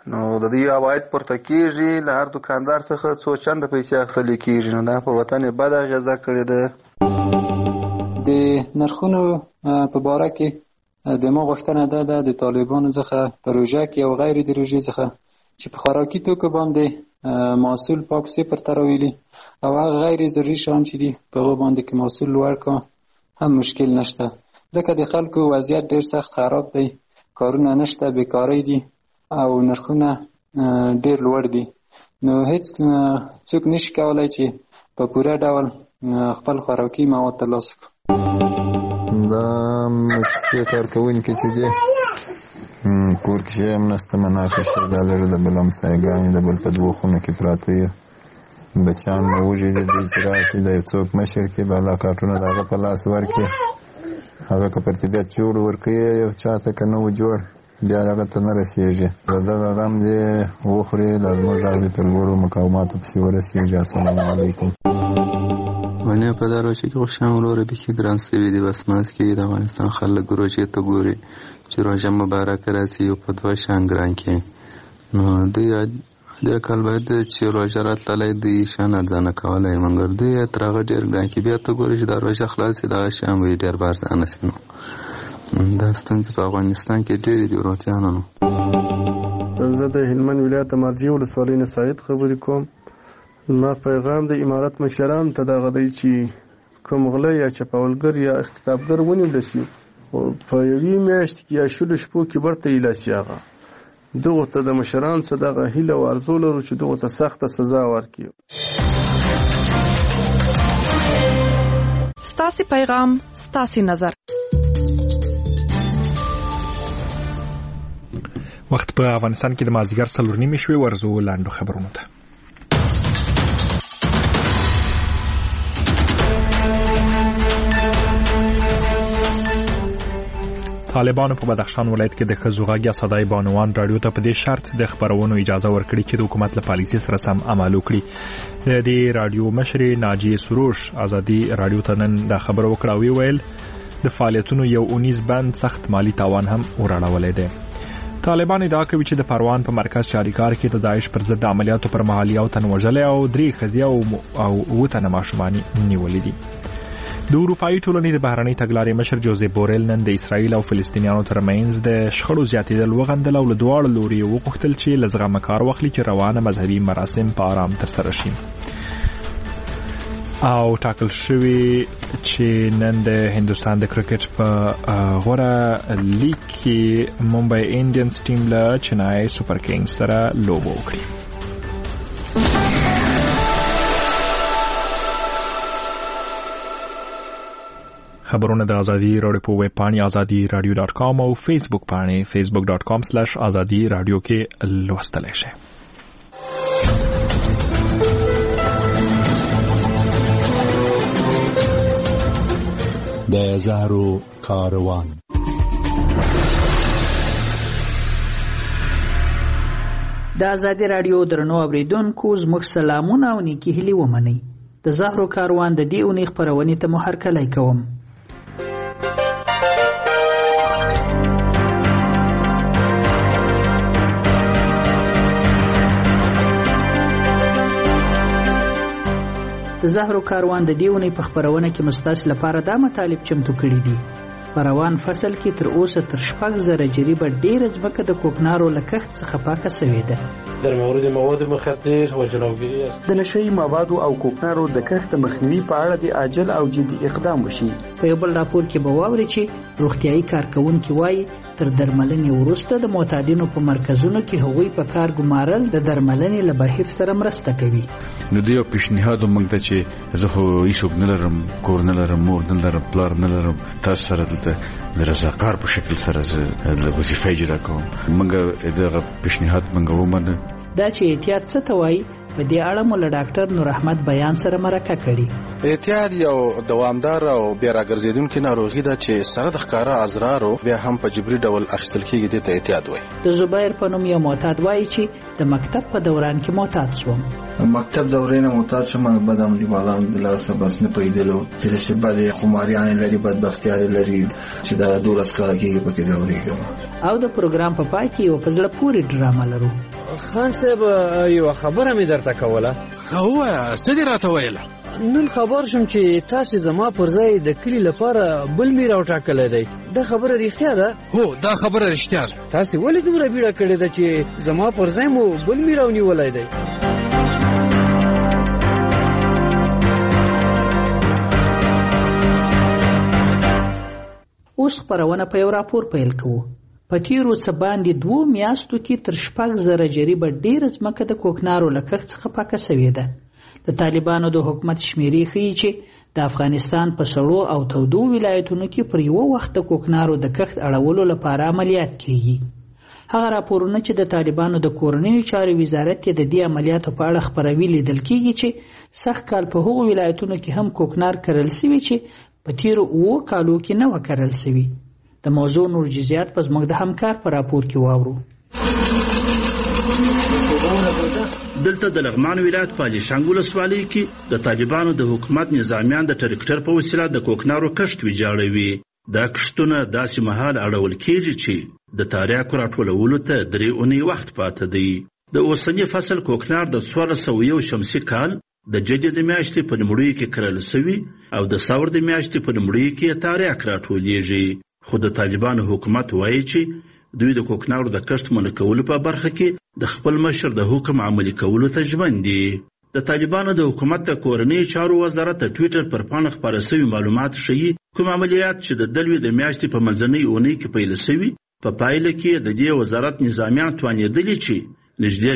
نو د دې عواید پورته کېږي، له هر دکاندار څخه څو چنده پیسې اخیستل کېږي. نو دا په وطن یې بده اغېزه کړې ده. د نرخونو په باره کې د ما غوښتنه دا ده د طالبانو څخه په روژه کې او غیر د روژې څخه چې په خوراکي توکو باندې محصول پاک صفر ته راولي او هغه غیر ضروري شیان چې دي په هغو باندې کې محصول لوړ کړه هم مشکل نشته، ځکه د خلکو وضعیت ډېر سخت خراب دی، کارونه نشته، بیکارۍ دي او نرخونه ډېر لوړ دي. نو هیڅ څوک نشي کولی چې په پوره ډول خپل خوراکي مواد ترلاسه کړي. دا مسلې کارکوونکي چې دي کور کې شی هم نشته، مناقشې دا لري د بل همسایګانې د بل په دوو خونو کې پراته وي، بچیان مو وږي دي چې راشي د یو څوک مشر کې بالا کارټونه د هغه په لاس ورکړي، هغه که پر طبیعت جوړ ورکوي یو چا ته که نه و جوړ بیا هغه ته نه رسېږي. د دغه غم دې وخوري، د زموږ غږ دې په لوړو مقاماتو پسې ورسېږي. السلام علیکم. ونې په دا روژه کې خوشحال وروره بیخي ګران سوي دي. بس منځ کې د افغانستان خلک روژې ته ګوري چې روژه مبارکه راسي او په دوه شان ګران کې. نو دوی د کال باید چې روژه راتللی دوی شان ارزانه کولی، مګر دوی تر هغه ډېر ګران کې. بیا ته ګورې چې دا روژه خلاص شي دغه شیان به یې ډېر به ارزانه شي. نو دا ستونزې په افغانستان کې ډېرې دي وروتیانو. نو زه د هلمند ولایت د مارجې ولسوالۍ نه سعید خبرې کوم. ما پیغام د امارت مشرانو ته دغه دی چې کوم غله یا چپاولګر یا اختطافګر ونیول شي خو په یوې میاشت کې یا شلو شپو کې برته ایله شي، هغه دغو ته د مشرانو څخه دغه هیله او ارزو لرو چې دغو ته سخته سزا ورکړي. ستاسې پیغام ستاسې نظر. وخت په افغانستان کې د مازدیګر 4:30 شوې. ورځو لاندو خبرونو ته. طالبانو په بدخشان ولایت کې د ښځو غږ یا صدای بانوان رادیو ته په دې شرط د خبرونو اجازه ورکړي چې د حکومت له پالیسۍ سره سم عمل وکړي. د دې رادیو مشر ناجیه سروش ازادي رادیو ته نن دا خبر وکړه او ویل د فعالیتونو یو اونیز بند سخت مالی تاوان هم وراړولی دی. طالبان ادعا کوي چې د پروان په مرکز چاریکار کې د داعش پر ضد عملیاتو پر مهال یو تن وژلی او 3 ښځې او 7 تنه ماشومان نیولي دي. د اروپایي ټولنې د بهرنۍ تګلارې مشر جوزیف بورل نن د اسرایل او فلسطینیانو ترمنځ د شخړو زیاتېدل وغندل او له دواړو لوري وغوښتل چې له زغمه کار واخلي چې روانه مذهبي مراسم په آرام ترسره شي. او ټاکل شوی چې نن د هندوستان د کرکټ په غوره لیګ کې ممبئی انډینز ټیم له چنای سپر کینګز سره لوبه وکړي. خبرونه د ازادي رادیو په ویب پاڼې azadi.radio.com او فیسبوک پاڼې facebook.com/azadi radio کې لوستلی شئ. د زهرو کاروان. د ازادي رادیو درنو اوریدونکو زموږ سلامونه او نیکی هیلې ومنئ. د زهرو کاروان د دې اونۍ خپرونې ته مو هرکلی کوم. د زهرو کاروان د دیونې په خبرونه کې مستاس لپاره دا مطالب چمتو کړي دي. په روان فصل کې تر اوسه تر 6,000 جریبه ډېره ځمکه د کوکنارو له کښت څخه پاکه سوې ده. در مورد مواد مخدر و جنابگیری است. د نشه‌ای موادو او کوکنارو د کښت مخنیوي په اړه د عاجل او جدي اقدام وشي. په یو بل راپور کې به واوري چې روغتیايي کارکونکي وایي تر درملنې وروسته د معتادینو په مرکزونو کې هغوی په کار ګمارل د درملنې له بهیر سره مرسته کوي. نو دیو پیشنهاد موږ ته چې زه خو هیڅ نه لرم، کور نه لرم، مور نه لرم، پلار نه لرم، تاسو سره دلته د رضاکار په شکل سره زه د وظیفه اجرا کوم. موږ دغه پیشنهاد موږ ومنه. دا چې احتیاط څه ته وایي په دې اړه مو له ډاکټر نور احمد بیان سره مرکه کړي. احتیاط یو دوامدار او بیا راګرځېدونکې ناروغي ده چې سره د ښکاره اضرارو بیا هم په جبري ډول اخیستل کېږي. دې ته احتیاط وایي. د زبیر په نوم یو معتاد وایي چې د مکتب په دوران کې معتاد شوم. مکتب دورې نه معتاد شوم، بد عملي والام د لاسه بس نه پیدلو چې د شبد خماریان لري، بدبختیار لري چې دا 12 کال کې پکې ځوريږم. او د پروګرام په پای کې یو په زړه پورې ډرامه لرو. خان صاحب یو خبره مې درته کوله. ووایه څه دې راته ویله؟ نن خبر شم چې تاسې زما پر ځای د کلي لپاره بل میر راوټاکلی دی. دا خبره رښتیا ده؟ هو دا خبره رښتیا ده. تاسې ولې دومره بیړه کړې ده چې زما پر ځای مو بل میر راونیولی دی؟ اوس خپرونه په یو راپور پیل کوو. په تیرو څه باندې 2 میاشتو کې تر 6,000 جریبه ډېره ځمکه د کوکنارو له کښت څخه پاکه سوې ده. د طالبانو د حکومت شمیرې ښیي چې د افغانستان په سړو او تودو ولایتونو کې پر یو وخت د کوکنارو د کښت اړولو لپاره عملیات کیږي. هغه راپورونه چې د طالبانو د کورنیو چارو وزارت د دې عملیاتو په اړه خپروي لیدل کیږي چې سخت کال په هغو ولایتونو کې هم کوکنار کرل سوي چې په تیرو 7 کالو کې نه و کرل سوي. د موضوع نور جزئیات په زموږ د همکار په راپور کې واورو. دلته د لغمان ولایت په علیشنګ ولسوالۍ کې د طالبانو د حکومت نظامیان د ټرکټر په وسیله د کوکنارو کښت ویجاړوي. دا کښتونه داسې مهال اړول کېږي چې د تاریاکو راټولولو ته 3 اونۍ وخت پاته دی. د اوسني فصل کوکنار د 1401 شمسي کال د جدې د میاشتې په لومړیو کې کرل سوي او د ثور د میاشتې په لومړیو کې تاریاک راټولیږي. خو د طالبانو حکومت وایي چې دوی د کوکنارو د کښت منع کولو په برخه کې د خپل مشر د حکم عملي کولو ته ژمن دي. د طالبانو د حکومت د کورنیو چارو وزارت د ټویټر پر پاڼه خپاره سوي معلومات ښیي کوم عملیات چې د دلوي د میاشتې په منځنۍ اونۍ کې پیل سوي په پایله کې د دې وزارت نظامیان توانېدلي چې نږدې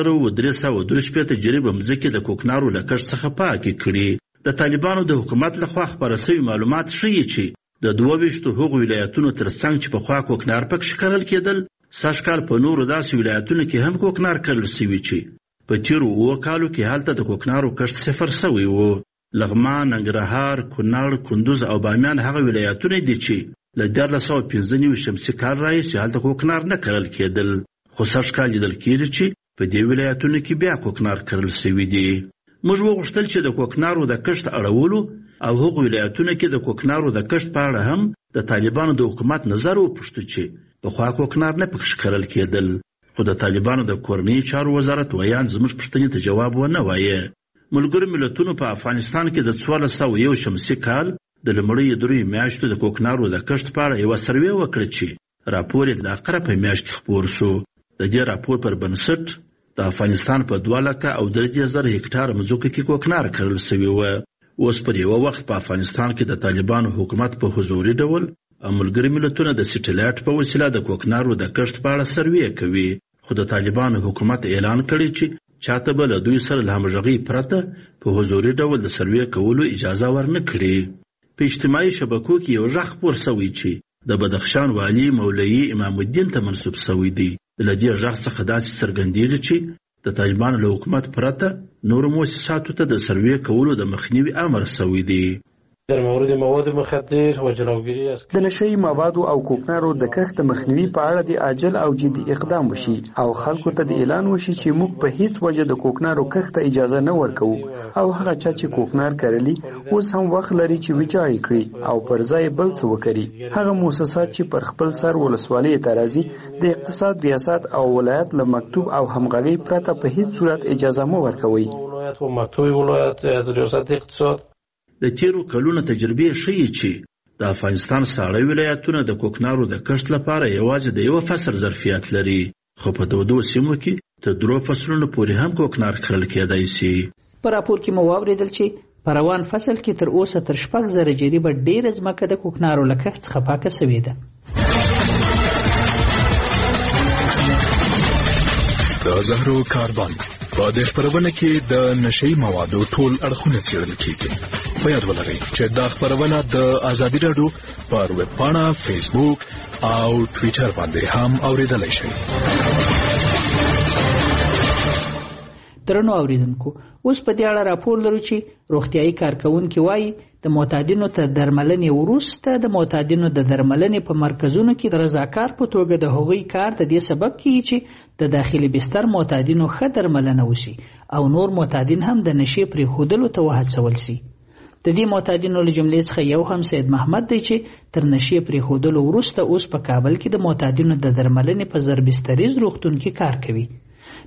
4,363 جریبه مځکې د کوکنارو له کښت څخه پاکې کړي. د طالبانو د حکومت لخوا خپاره سوي معلومات ښیي چې د 22 هغو ولایتونو ترڅنګ چې پخوا کوکنار پکښې کرل کېدل، سږکال په نورو داسې ولایتونو کې هم کوکنار کرل سوي چې په تیرو 7 کالو کې هلته د کوکنارو کښت 0 سوی و. لغمان، ننګرهار، کونړ، کندوز او بامیان هغه ولایتونه دي چې له 1495 شمسي کال راهیسې هلته کوکنار نه کرل کېدل. خو سږکال لیدل کېږي چې په دې ولایتونو کې بیا کوکنار کرل سوي دي. موږ وغوښتل چې د کوکنارو د کښت اړولو او هغو ولایتونو کې د کوکنارو د کښت په اړه هم د طالبانو د حکومت نظر وپوښتو چې پخوا کوکنار نه پکښې کرل کېدل. خو د طالبانو د کورنیو چارو وزارت ویان زموږ پوښتنې ته جواب ونه وایه. ملګرو ملتونو په افغانستان کې د 1401 شمسي کال د لومړیو 3 میاشتو د کوکنارو د کښت په اړه یوه سروې وکړه چې راپور یې د اقره په میاشت کې خپور شو. د دې راپور پر بنسټ د افغانستان په 2,03,000 هکټاره مځکو کې کوکنار کرل سوي وه. اوس پر یوه وخت په افغانستان کې د طالبانو حکومت په حضوري ډول او ملګري ملتونه د سټلایټ په وسیله د کوکنارو د کښت په اړه سروې کوي. خو د طالبانو حکومت اعلان کړی چې چاته به له دوی سره له همغږۍ پرته په حضوري ډول د سروې کولو اجازه ورنه کړي. په اجتماعي شبکو کې یو غږ خپور سوی چې د بدخشان والي مولوي امام الدین ته منسوب سوی دی. له دې غږ څخه داسې څرګندېږي چې د طالبانو له حکومت پرته نورو مؤسساتو ته د سروې کولو د مخنیوي امر سوی دی. در مورد مواد مخدر و جلوگیری از د نشهیي موادو او کوکنارو د کښت مخنیوي په اړه د عاجل او جدي اقدام وشي او خلکو ته د اعلان وشي چې موږ په هیڅ وجه د کوکنارو کښت ته اجازه نه ورکوو او هغه چا چې کوکنار کرلی اوس هم وخت لري چې ویجاړ کړي او پر ځای بل څه وکړي. هغه مؤسسات چې پر خپل سر ولسوالۍ ته راځي د اقتصاد ریاست او ولایت له مکتوب او همغږۍ پرته په هیڅ صورت اجازه مو ورکوي. ولایت و مکتوب ولایت از ریاست اقتصاد د تیرو کلونو تجربې ښیي چې د افغانستان ساړه ولایتونه د کوکنارو د کښت لپاره یوازې د یوه فصل ظرفیت لري، خو په دودو سیمو کې تر 3 فصلونو پورې هم کوکنار کرل کېدای شي. په راپور کې مو واورېدل چې په روان فصل کې تر اوسه تر 6,000 جریبه ډېره ځمکه د کوکنارو له کښت څخه پاکه سوې ده. د زهرو کاربن په دې خپرونه کې د نشهیي موادو ټول اړخونه څېړل کېږي. په یاد ولرئ چې دا خپرونه د ازادي راډیو پر ویب پاڼه، فیسبوک او ټویټر باندې هم اورېدلی شئ. درنو اوریدونکو، اوس په دې اړه راپور لرو چې روغتیايي کارکونکي وایي د معتادینو ته درملنې وروسته د معتادینو د درملنې په مرکزونو کې د رضاکار په توګه د هغوی کار د دې سبب کیږي چې د داخلي بستر معتادینو ښه درملنه وشي او نور معتادین هم د نشې پرېښودلو ته وهڅول شي. د دې معتادینو له جملې څخه یو هم سید محمد دی چې تر نشې پرېښودلو وروسته اوس په کابل کې د معتادینو د درملنې په زربستریز روغتون کې کار کوي.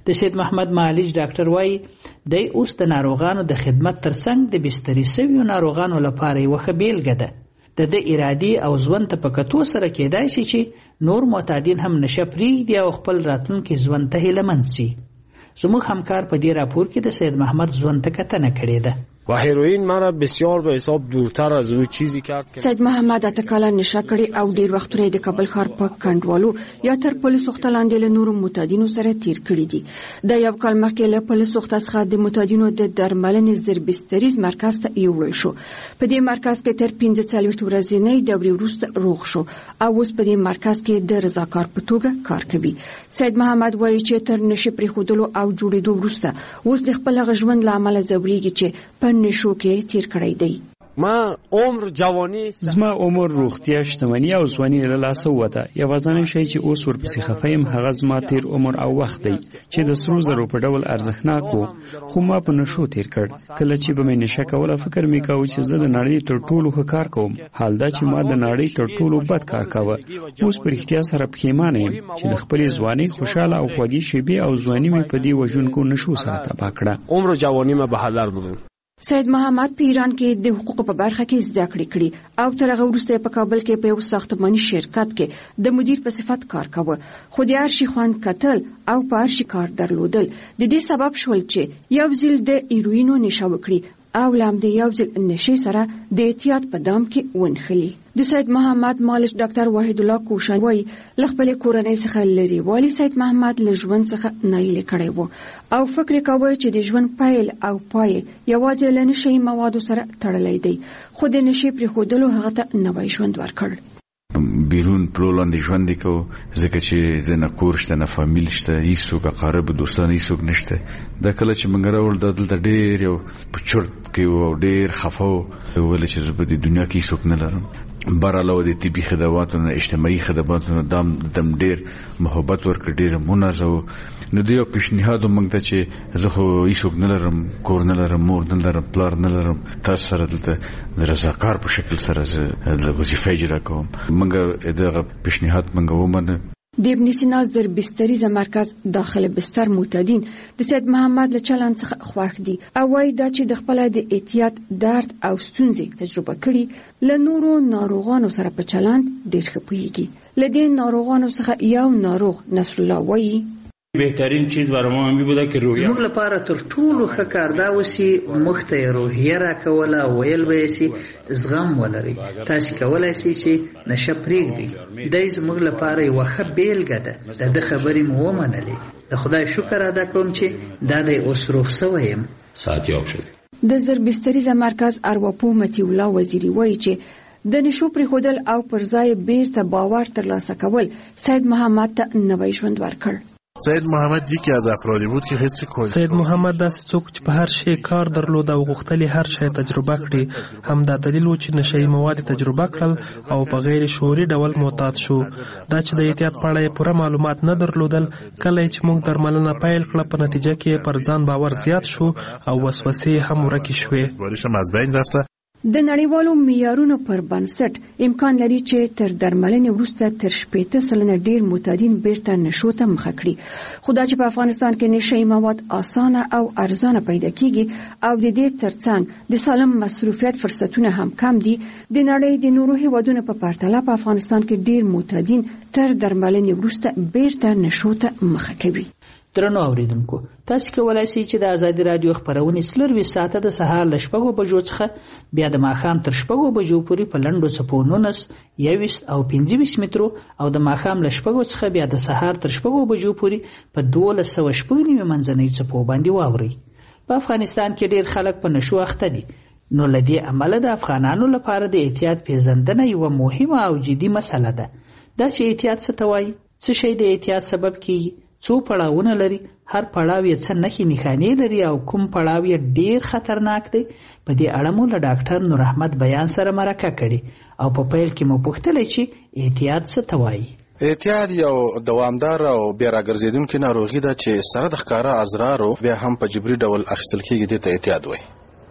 د سید محمد معالج ډاکټر وایي دی اوس د ناروغانو د خدمت ترڅنګ د بستري شویو ناروغانو لپاره یوه ښه بیلګه ده. د ارادي او ژوند ته په کتو سره کېدای شي چې نور معتادین هم نشه پرېږدي او خپل راتلونکي ژوند ته هیلهمند سي. زموږ همکار په دې راپور کې د سید محمد ژوند ته کتنه کړې ده. و هیروئین مرا بسیار به حساب دورتر از او چیزی کرد که سید محمد اته کاله نشه کړي او ډیر وختونه د کابل ښار په کنډوالو یا تر پولیس وخت لاندې له نورو معتادینو سره تیر کړي دي. د یو کال مخکې له پولیس وخت څخه د معتادینو د درملنې زربستریز مرکز ته یوړل شو. په دې مرکز کې تر 45 ورځې دورې وروسته روغ شو او اوس په دې مرکز کې د رضاکار په توګه کار کوي. سید محمد وایي چې تر نشه پریښودلو او جوړېدو وروسته اوس د خپل ژوند له امله ځورېږي چې په نشو کې تیر کړی دی. ما عمر جوانی زما عمر روغتیا شتمنی او ځواني له لاسه وته. یوازینی شی چې اوس ورپسې خفایم هغه زما تیر عمر او وخت دی چې د سرو زرو په ډول ارزښتناک و، خو ما په نشو تیر کړ. کله چې به مې نشه کوله فکر مې کاوه چې زه د نړۍ تر ټولو ښه کار کوم، حال دا چې ما د نړۍ تر ټولو بد کار کاوه. اوس په رښتیا سره پښیمانه یم چې د خپلې ځواني خوشاله او خوږې شېبې او ځواني مې په دې وژونکو نشو سره تباه کړه. عمر جوانی ما به هدر بودم. سید محمد په ایران کې د حقوقو په برخه کې زده کړې کړې او تر هغه وروسته په کابل کې په یو ساختماني شرکت کې د مدیر په صفت کار کاوه. خو د هر شي خوند کتل او په هر شي کار درلودل د دې سبب شول چې یو ځل د هیروینو نشه وکړي او لام د یو ځل نشي سره د احتیاط په دام کې ونخلي. د سید محمد معالج ډاکټر وحید الله کوشان وایي له خپل کورنۍ څخه لري والی سید محمد له ژوند څخه نایله کړی وو او فکر کوي چې د ژوند پیل او پای یوازې له نشي موادو سره تړلی دی، خو د نشي پرېښودلو هغه ته نوی ژوند ورکړ. بیرون پلولاندې ژوند کو ځکه چې د نه کور شته نه فامیل شته، هیڅوک اقارب دوستان هیڅوک نشته. دا کله چې موږ راول دلته ډېر یو په چرت کې او ډېر خفه ول چې زه په دې دنیا کې هیڅوک نه لرم. بر علاوه د طبي خدماتونو اجتماعي خدماتونو دم ډېر محبت ورکړ، ډېر منازو. نو دیو پیشنهاد موږ ته چې زه خو هیڅوک نه لرم، کور نه لرم، مور نه لرم، پلار نه لرم، تاسو سره دلته د رضاکار په شکل سره د وظیفه اجرا کوم. موږ دغه پیشنهاد موږ ومنه. د ابن سینا زربستریز مرکز داخل بستر معتادین د سید محمد له چلند څخه خوښ دي او وايي دا چې د خپل د احتیاط درد او ستونزې تجربه کړي له نورو ناروغانو سره په چلند ډېر ښه پوهیږي. له دې ناروغانو څخه یو ناروغ نصر الله وایي بهترین چیز برای ما همین بوده که روحیه زموږ لپاره تر ټولو ښه کار دا وسی مخ ته روحیه راکوله او ویل به سي زغم ولري. تاسو کولای شئ چې نشه پرېږدئ. دا زموږ لپاره یو ښه بیلګه ده. د خبرې مو ومنلې. د خدای شکر ادا کوم چې دا د اوس روغ شوی یم. ساعتیاب شد. د زربستریز مرکز ارواپوه مطیع الله وزیری وایي چې د نشو پرېښودل او پر ځای بیرته باور ترلاسه کول سید محمد ته نوی ژوند ورکړ. سید محمد یکی از افرادی بود که حس کنترل سید محمد داسې څوک چې په هر شی کار درلود او غوښتل هر شی تجربه کړي. همدا دلیل و چې نشئی مواد تجربه کړل او په غیر شعوري ډول معتاد شو. دا چې د احتیاط په اړه پوره معلومات نه درلودل، کله چې موږ درملنه پیل کړه په نتیجه کې پر ځان باور زیات شو او وسوسې هم ورکې شوې. بارشم از بین رفته. د نړیوالو معیارونو پر بنسټ امکان لري چې تر درملنې وروسته تر 80% ډیر معتادین بیرته نشو ته مخه کړي. خو دا چې په افغانستان کې نشئی مواد اسانه او ارزانه پیدا کیږي او د دې ترڅنګ د سالم مصروفیت فرصتونه هم کم دي، د نړۍ د نورو هیوادونو په پرتله په افغانستان کې ډیر معتادین تر درملنې وروسته بیرته نشو ته مخه کوي. درنو اوریدونکو، تاسو کولای شئ چې د آزادي رادیو خبرونه 24 ساعته د سهار ل 6 بجو څخه بیا د ماښام تر 6 بجو پورې په لنډو څپو 19 21 او 25 مترو او د ماښام ل 6 څخه بیا د سهار تر 6 بجو پورې په 1290 منځنۍ څپو باندې واوري. په افغانستان کې ډیر خلک په نشو اخته دي، نو لدی عمله د افغانانو لپاره د احتیاط پیژندنه یو مهمه او جدي مسله ده. دا چې احتیاط څه ته وایي، څه شی د احتیاط سبب کیږي، څو پړاوونه لري، هر پړاو یې څه نښې نښانې لري او کوم پړاو یې ډیر خطرناک دی. په دې اړه مو له ډاکټر نور احمد بیان سره مرکه کړې او په پیل کې مو پوښتلې چې احتیاط څه ته وایي. احتیاط یو دوامدار او بیا راګرځېدونکې ناروغي ده چې سره د ښکاره اضرارو بیا هم په جبري ډول اخیستل کېږي. دې ته احتیاط وایي.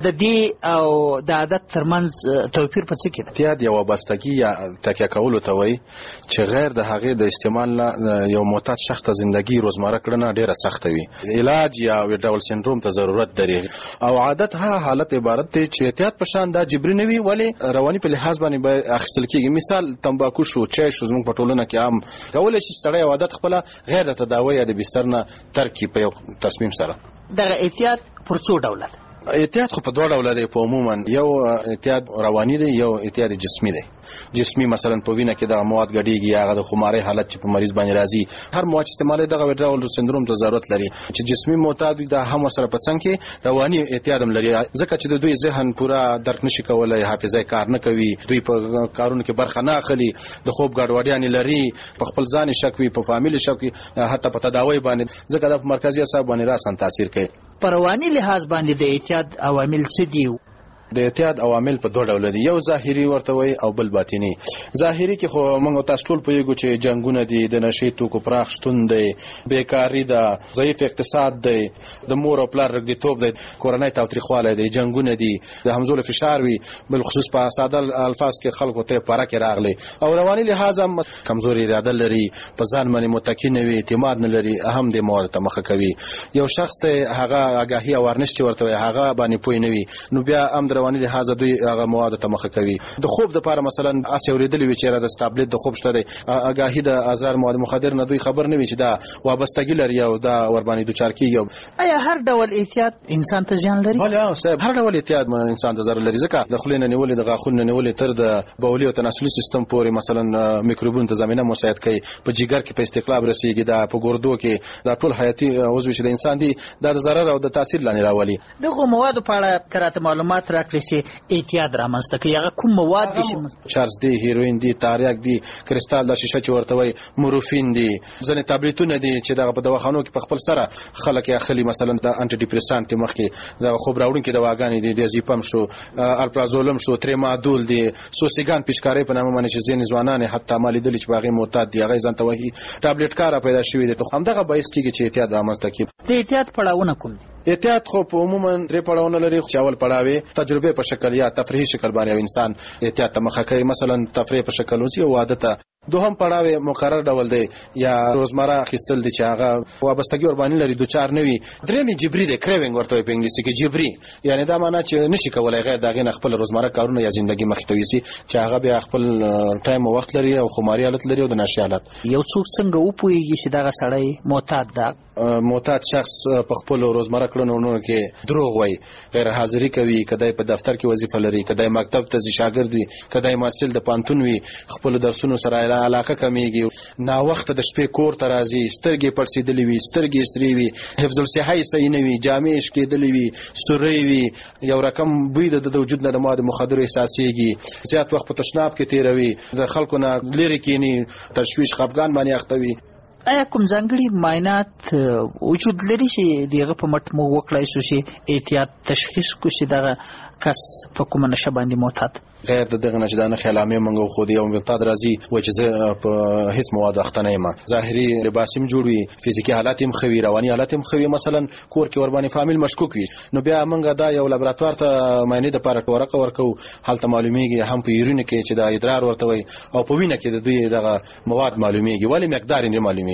د دې او د عادت ترمنځ توپیر په څه کې ده؟ اعتیاد یا وابستګي یا تکیه کولو ته وایي چې غیر د هغې د استعمال نه یو معتاد شخص ته زندگی روزمره کړنه ډیره سخته وي. علاج یا ډول سندروم ته ضرورت لري. او عادت هغه حالت عبارت دی چې اعتیاد په شان دا جبري نه وي ولې رواني په لحاظ باندې به اخیستل کېږي. مثال تمباکو شو، چای شو، زموږ په ټولنه کې عام کولی شي سړی عادت خپله غیر د تداوی یا د بستر نه ترک کړي په یو تصمیم سره. دغه اعتیاد پر څو ډوله ده؟ اعتیاد خو په دوه ډوله دی. په عموما یو اعتیاد رواني دی، یو اعتیاد جسمي دی. جسمي مثلا په وینه کې دغه مواد ګډېږي، هغه د خمارۍ حالت چې په مریض باندې راځي. هر مواد چې استعمالوي دغه ډول سندروم ته ضرورت لري. چې جسمي معتاد وي دا هم ورسره په څنګ کې رواني اعتیاد هم لري، ځکه چې د دوی ذهن پوره درک نشي کولی، حافظه کار نه کوي، دوی په کارونو کې برخه نه اخلي، د خوب ګډوډیانې لري، په خپل ځان شک وي، په فامیل شک وي، حتی په تداوی باندې، ځکه دا په مرکزي اعصاب باندې راسن تاثیر کوي. په رواني لحاظ باندې د اعتیاد عوامل څه دي؟ د اعتیاد عوامل په دوه ډول دي، یو ظاهري ورته وي او بل باطني. ظاهري کې خو موږ تاسو ټول پوهیږو چې جنگونه دي، د نشې توکو پراخ شتون دی، بیکاری ده، ضعیف اقتصاد دی، د مور او پلار رګدیتوب دی، کورنۍ تاوتریخوالی دی، جنگونه دي، د همزولو فشار وي، بالخصوص په ساده الفاظ کې خلکو ته پرکې راغلي. او رواني لحاظ هم کمزوري اراده لري، په ځان باندې متکی نه وي، اعتماد نه لري، هم د موادو ته مخه کوي. یو شخص ته هغه آګاهي او ورنش چې ورته وي هغه باندې پوه نه وي، نو بیا هم د رواني لحاظ دوی هغه مواد ته مخه کوي. د خوب د لپاره مثلا اسې اورېدلې وي چې را د سټابلیټ د خوب شته دی، آګاهي د اضرار مواد مخدر نه دوی خبر نه وي چې دا وابستګي لري او دا ور باندې دوچار کیږي. آیا هر ډول احتیاط انسان ته ځان لري؟ بله صاحب، هر ډول احتیاط انسان ته ضرر لري، ځکه د خولې نه نیولې، د غاښونو نه نیولې تر د بولي او تناسلي سیستم پورې مثلا میکروبونو ته زمینه مساعد کوي، په جګر کې په استقلاب رسیږي، دا په ګردو کې دا ټول حیاتي عضو چې د انسان دي دا د ضرر او د تاثیر لاندې راولي. دغه موادو په اړه کراته معلومات راکړئ چې اعتیاد رامنځته کوي. هغه کوم مواد دي؟ چرس دی، هیروین دی، تاریک دی، کریستال د شیشه چې ورته وایي، مورفین دی، ځینې تابلیتونه دي چې دغه په دواخانو کې په خپل سره خلک یې اخلي، مثلا د انټي ډیپریسانت مخکې د خوب راوړونکي دواګانې دي، ډیازیپم شو، الپرازولم شو، تریمادول دی، سوسیګان پیشکارۍ په نامه باندې چې ځینې ځوانان حتی ما لیدلي چې په هغې معتاد دي، هغه یې ځان ته وایي ټابلیټ کاره پیدا شوي دي. همدغه باعث کېږي چې اعتیاد رامنځته کړي. د اعتیاد پړاوونه کوم دي؟ احتیاط خو په عموما درې پړاوونه لري چې اول پړاو تجربه په شکل یا تفریحي شکل باندې انسان احتیاط ته مخه کوي، مثلا تفریح په شکل وسی او عادت. دوهم پړاو مقرر ډول دی یا روزمره اخیستل دي چې هغه وابستګي ور باندې لري، دوچار نه وي. درېمې جبري دی، کریوینګ ورته په انګلیسي کې جبري، یعنی دا معنی چې نشي کولای غیر دغه نه خپل روزمره کارونه یا ژوندۍ مخ ته وسی چې هغه بیا خپل ټایم او وخت لري او خماري حالت لري او د نشي حالت. یو څوک څنګه وپويږي چې دغه سړی معتاد ده؟ معتاد شخص په خپل روزمره کړنو کې دروغ وایي، غیر حاضری کوي، کدی په دفتر کې وظیفه لري، کدی مکتب ته ځي شاګرد وي، کدی محصل د پانتون وي، خپل درسونو سره علاقه کمیږي، نا وخت د شپې کور ته راځي، سترګې پړسېدلې وي، سترګې سرې وي، حفظ الصحه صحیح نه وي، جامې شکېدلې وي، سورې وي، یو رقم بوی د وجود نه د مواد مخدر احساسېږي، زیات وخت په تشناب کې تیروي، د خلکو نه لرې کینی، تشویش خفګان باندې اخته وي. آیا کوم ځانګړي معاینات وجود لري چې دغه په مټ موږ وکړای شو چې احتیاط تشخیص کو چې دغه کس په کومه نشه باندې معتاد؟ غیر د دغه نشه دانه خیالامه منغو خو دی او معتاد راځي و چې زه په هیڅ مواد اخته نه یم، ظاهري لباسم جوړوي، فزیکی حالات هم خوي، رواني حالات هم خوي، مثلا کور کې ور باندې فامیل مشکوک وي، نو بیا موږ دا یو لابراتوار ته معاینه د پاره ورقه ورکو، حالت معلومیږي هم په یورین کې چې دا ادرار ورته وي او په وینه کې د دوی دغه مواد معلومیږي، ولی مقدار یې معلومیږي.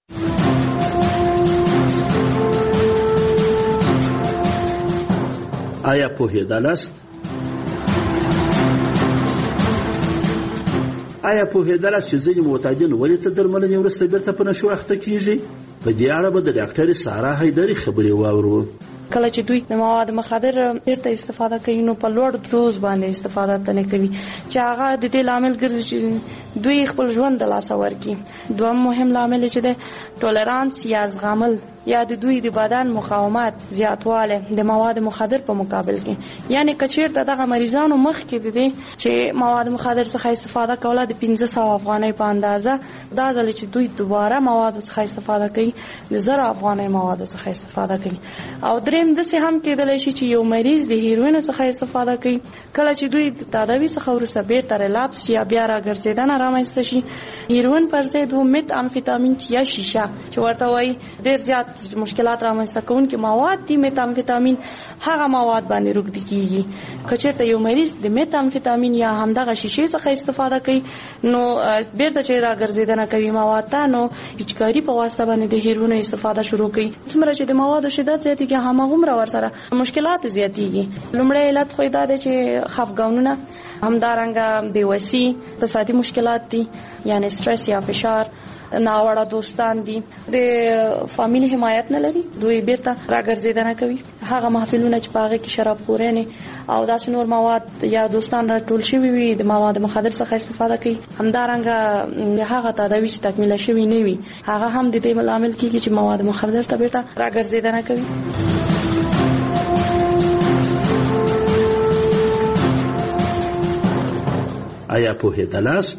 آیا پوهېدلاست؟ آیا پوهېدلاست چې ځینې معتادین ولې تر درملنې وروسته بیرته په نشو اخته کیږي؟ په دې اړه به د ډاکټرې سارا حیدري خبرې واورو. کله چې دوی د مواد مخدر بیرته استفاده کوي نو په لوړ دوز باندې استفاده نه کوي چې هغه د دې لامل ګرځي چې دوی خپل ژوند د لاسه ورکړي. دویم مهم لامل چې د ټولرانس یا زغمل یا د دوی د بدن مقاومت زیاتواله د مواد مخدر په مقابل کې، یعنی کچیر دغه مریضانو مخ کې دي چې مواد مخدر څخه استفاده کوله د 1500 افغانۍ په اندازه، دا ځل چې دوی دوباره مواد څخه استفاده کوي د 1000 افغانۍ مواد څخه استفاده کوي. او درې ټایم داسې هم کېدلی شي چې یو مریض د هیروین څخه استفاده کوي، کله چې دوی د تداوي څخه وروسته بیرته ریلاپس یا بیا راګرځېدنه رامنځته شي، هیروین پر ضد و مت امفیتامین یا شیشه چې ورته وایي ډېر زیات مشکلات رامنځته کوونکي مواد دي. مت امفیتامین هغه مواد باندې روږدي کېږي. که چېرته یو مریض د مت امفیتامین یا همدغه شیشې څخه استفاده کوي نو بیرته چې راګرځېدنه کوي مواد ته، نو هیچکاري په واسطه باندې د هیروین استفاده شروع کوي. څومره چې د موادو شدت زیاتېږي هماغومره ورسره مشکلات زیاتېږي. لومړی علت خو دا دی چې خفګانونه، همدارنګه بېوسي، اقتصادي مشکلات دي، یعنی سټرس یا فشار، ناوړه دوستان دي، د فامیل حمایت نه لري، دوی بیرته راګرځېدنه کوي. هغه محفلونه چې په هغې کې شرابخورانې او داسې نور مواد یا دوستان راټول شوي وي د مواد مخدر څخه استفاده کوي. همدارنګه هغه تداوي چې تکمیله شوي نه وي هغه هم د دې لامل کېږي چې مواد مخدر ته بیرته راګرځېدنه کوي. آیا پوهېدلاست؟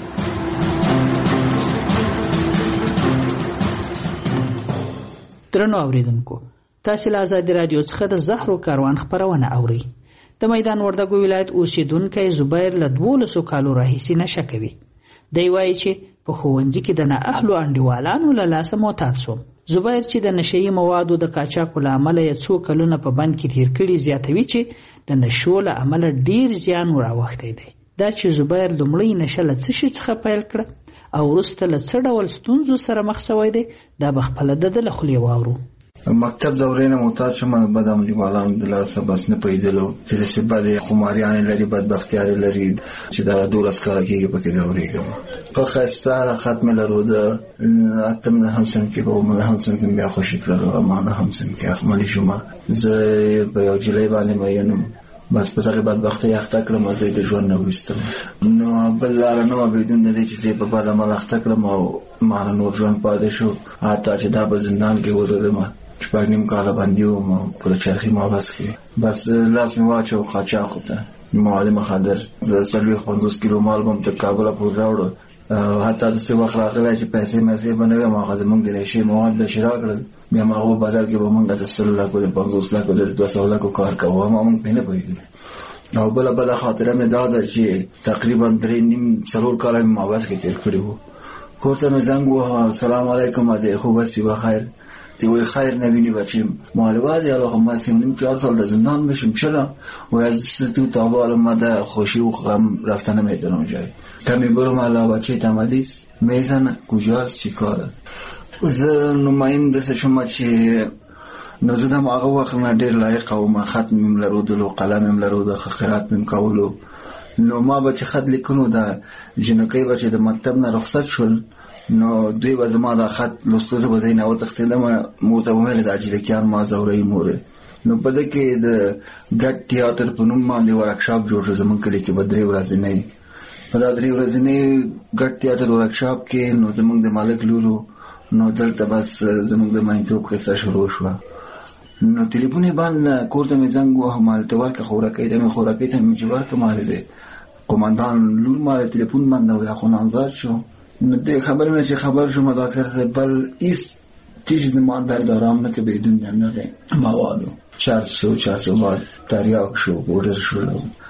درنو اوریدونکو، تاسو له آزادي رادیو څخه د زهرو کاروان خبرونه اورئ. د میدان وردګو ولایت اوسیدونکی زبیر له 12 کالو راهیسې نشه کوي. دی وایي چې په ښوونځي کې د نااهلو انډیوالانو له لاسه معتاد شوم. زبیر چې د نشهیي موادو د قاچاقو له امله یې څو کلونه په بند کې تیر کړي زیاتوي چې د نشو له امله ډیر زیان راوختی دی. دا چې زبیر لومړی نشه له څه شي څخه پیل کړه او وروسته له څه ډول ستونزو سره مخ شوی دی، دا به خپله د له خولې واورو. مکتب دورې نه معتاد شوم، بد عملیوالانو د لاسه بس نه پوهېدلو چې داسې بدې خماریانې لري، بدبختیانې لري چې دغه 12 کاله کېږي پکې ځورېږم. ښه ښایسته خط مې لرو د 8 صنف کې به 9 صنف کې بیا خوشي کړلو، ما 9 صنف کې اخملي شوم. زه په یو جلۍ باندې مین وم، بس په دغه بدبختۍ اخته کړم، زه د ژوند نه ویستم. نو بل لاره نه وه بېدون د دې چې زه په بد عمل اخته کړم او ما نه نور ژوند پاتې شو. حتی چې دا په زندان کې ولرم، 4 کاله بندي وم په چرخي محبس کې. بس لاس مې واچو قاچاقو ته، مواد مخدر. زه 50 کیلو مال به م تر کابله پورې راوړو. حتی داسې وخت راغلی چې پیسې مېسې به نه وي، هماغه زموږ د نشې مواد به چې راکړل، د هماغو بدل کې به موږ د 100 لکو، د 50 لکو، د 200 لکو کار کوو، اما موږ پرې نه پوهېدلو. او بله بده خاطره مې دا ده چې تقریبا 3.5-4 کاله مې محبس کې تېر کړي وو. کور ته مې زنګ ووهه، سلام علیکم، دی خو بس بخیر. تی وای خیر نبینی بچیم معلومات یا رو ما سیمونیم 4 سال در زندان بشیم. چرا؟ و از تو تابال اومده خوشی و غم رفتن میدونم جای کمی برم علا بچه تمالیس میزن کجاست چی کار است. زه نمایم دست شما چی نزدم آقا وقت من دیر لایق و ما خط میم لرودل و قلم میم لرود و خیرات میم کولو. نو ما بچه خط لیکنو دا جنوکی بچه دا مکتب نه رخصت شل. نو دوی به زما دا خط لوستو ته به ځای نه وتښتېدم، مور ته وویل د اجلکیان ما ځوروي مورې. نو په ده کې د ګډ تیاتر په نوم باندې ورکشاپ جوړ شو زموږ کلي کې به 3 ورځنۍ. په دا 3 ورځنۍ ګډ تیاتر ورکشاپ کې نو زموږ د مالک لولو نو دلته بس زموږ د ماینتوب قصه شروع شوه. نو تلیفون یې باندې کور ته مې زنګ ووهه، ما ورته ورکړه خوراکۍ ته مې خوراکۍ ته مې چې ورکړه ما دی قمندان لور ما د تلیفون باندې وایي خو نامزاد شو. نو دې خبر نه چې خبر شوم ډاکټر صاحب بل هیڅ چیز ما درد آرام نه که بدون نمیره موادو 400 بعد تریاک شو بورر شو.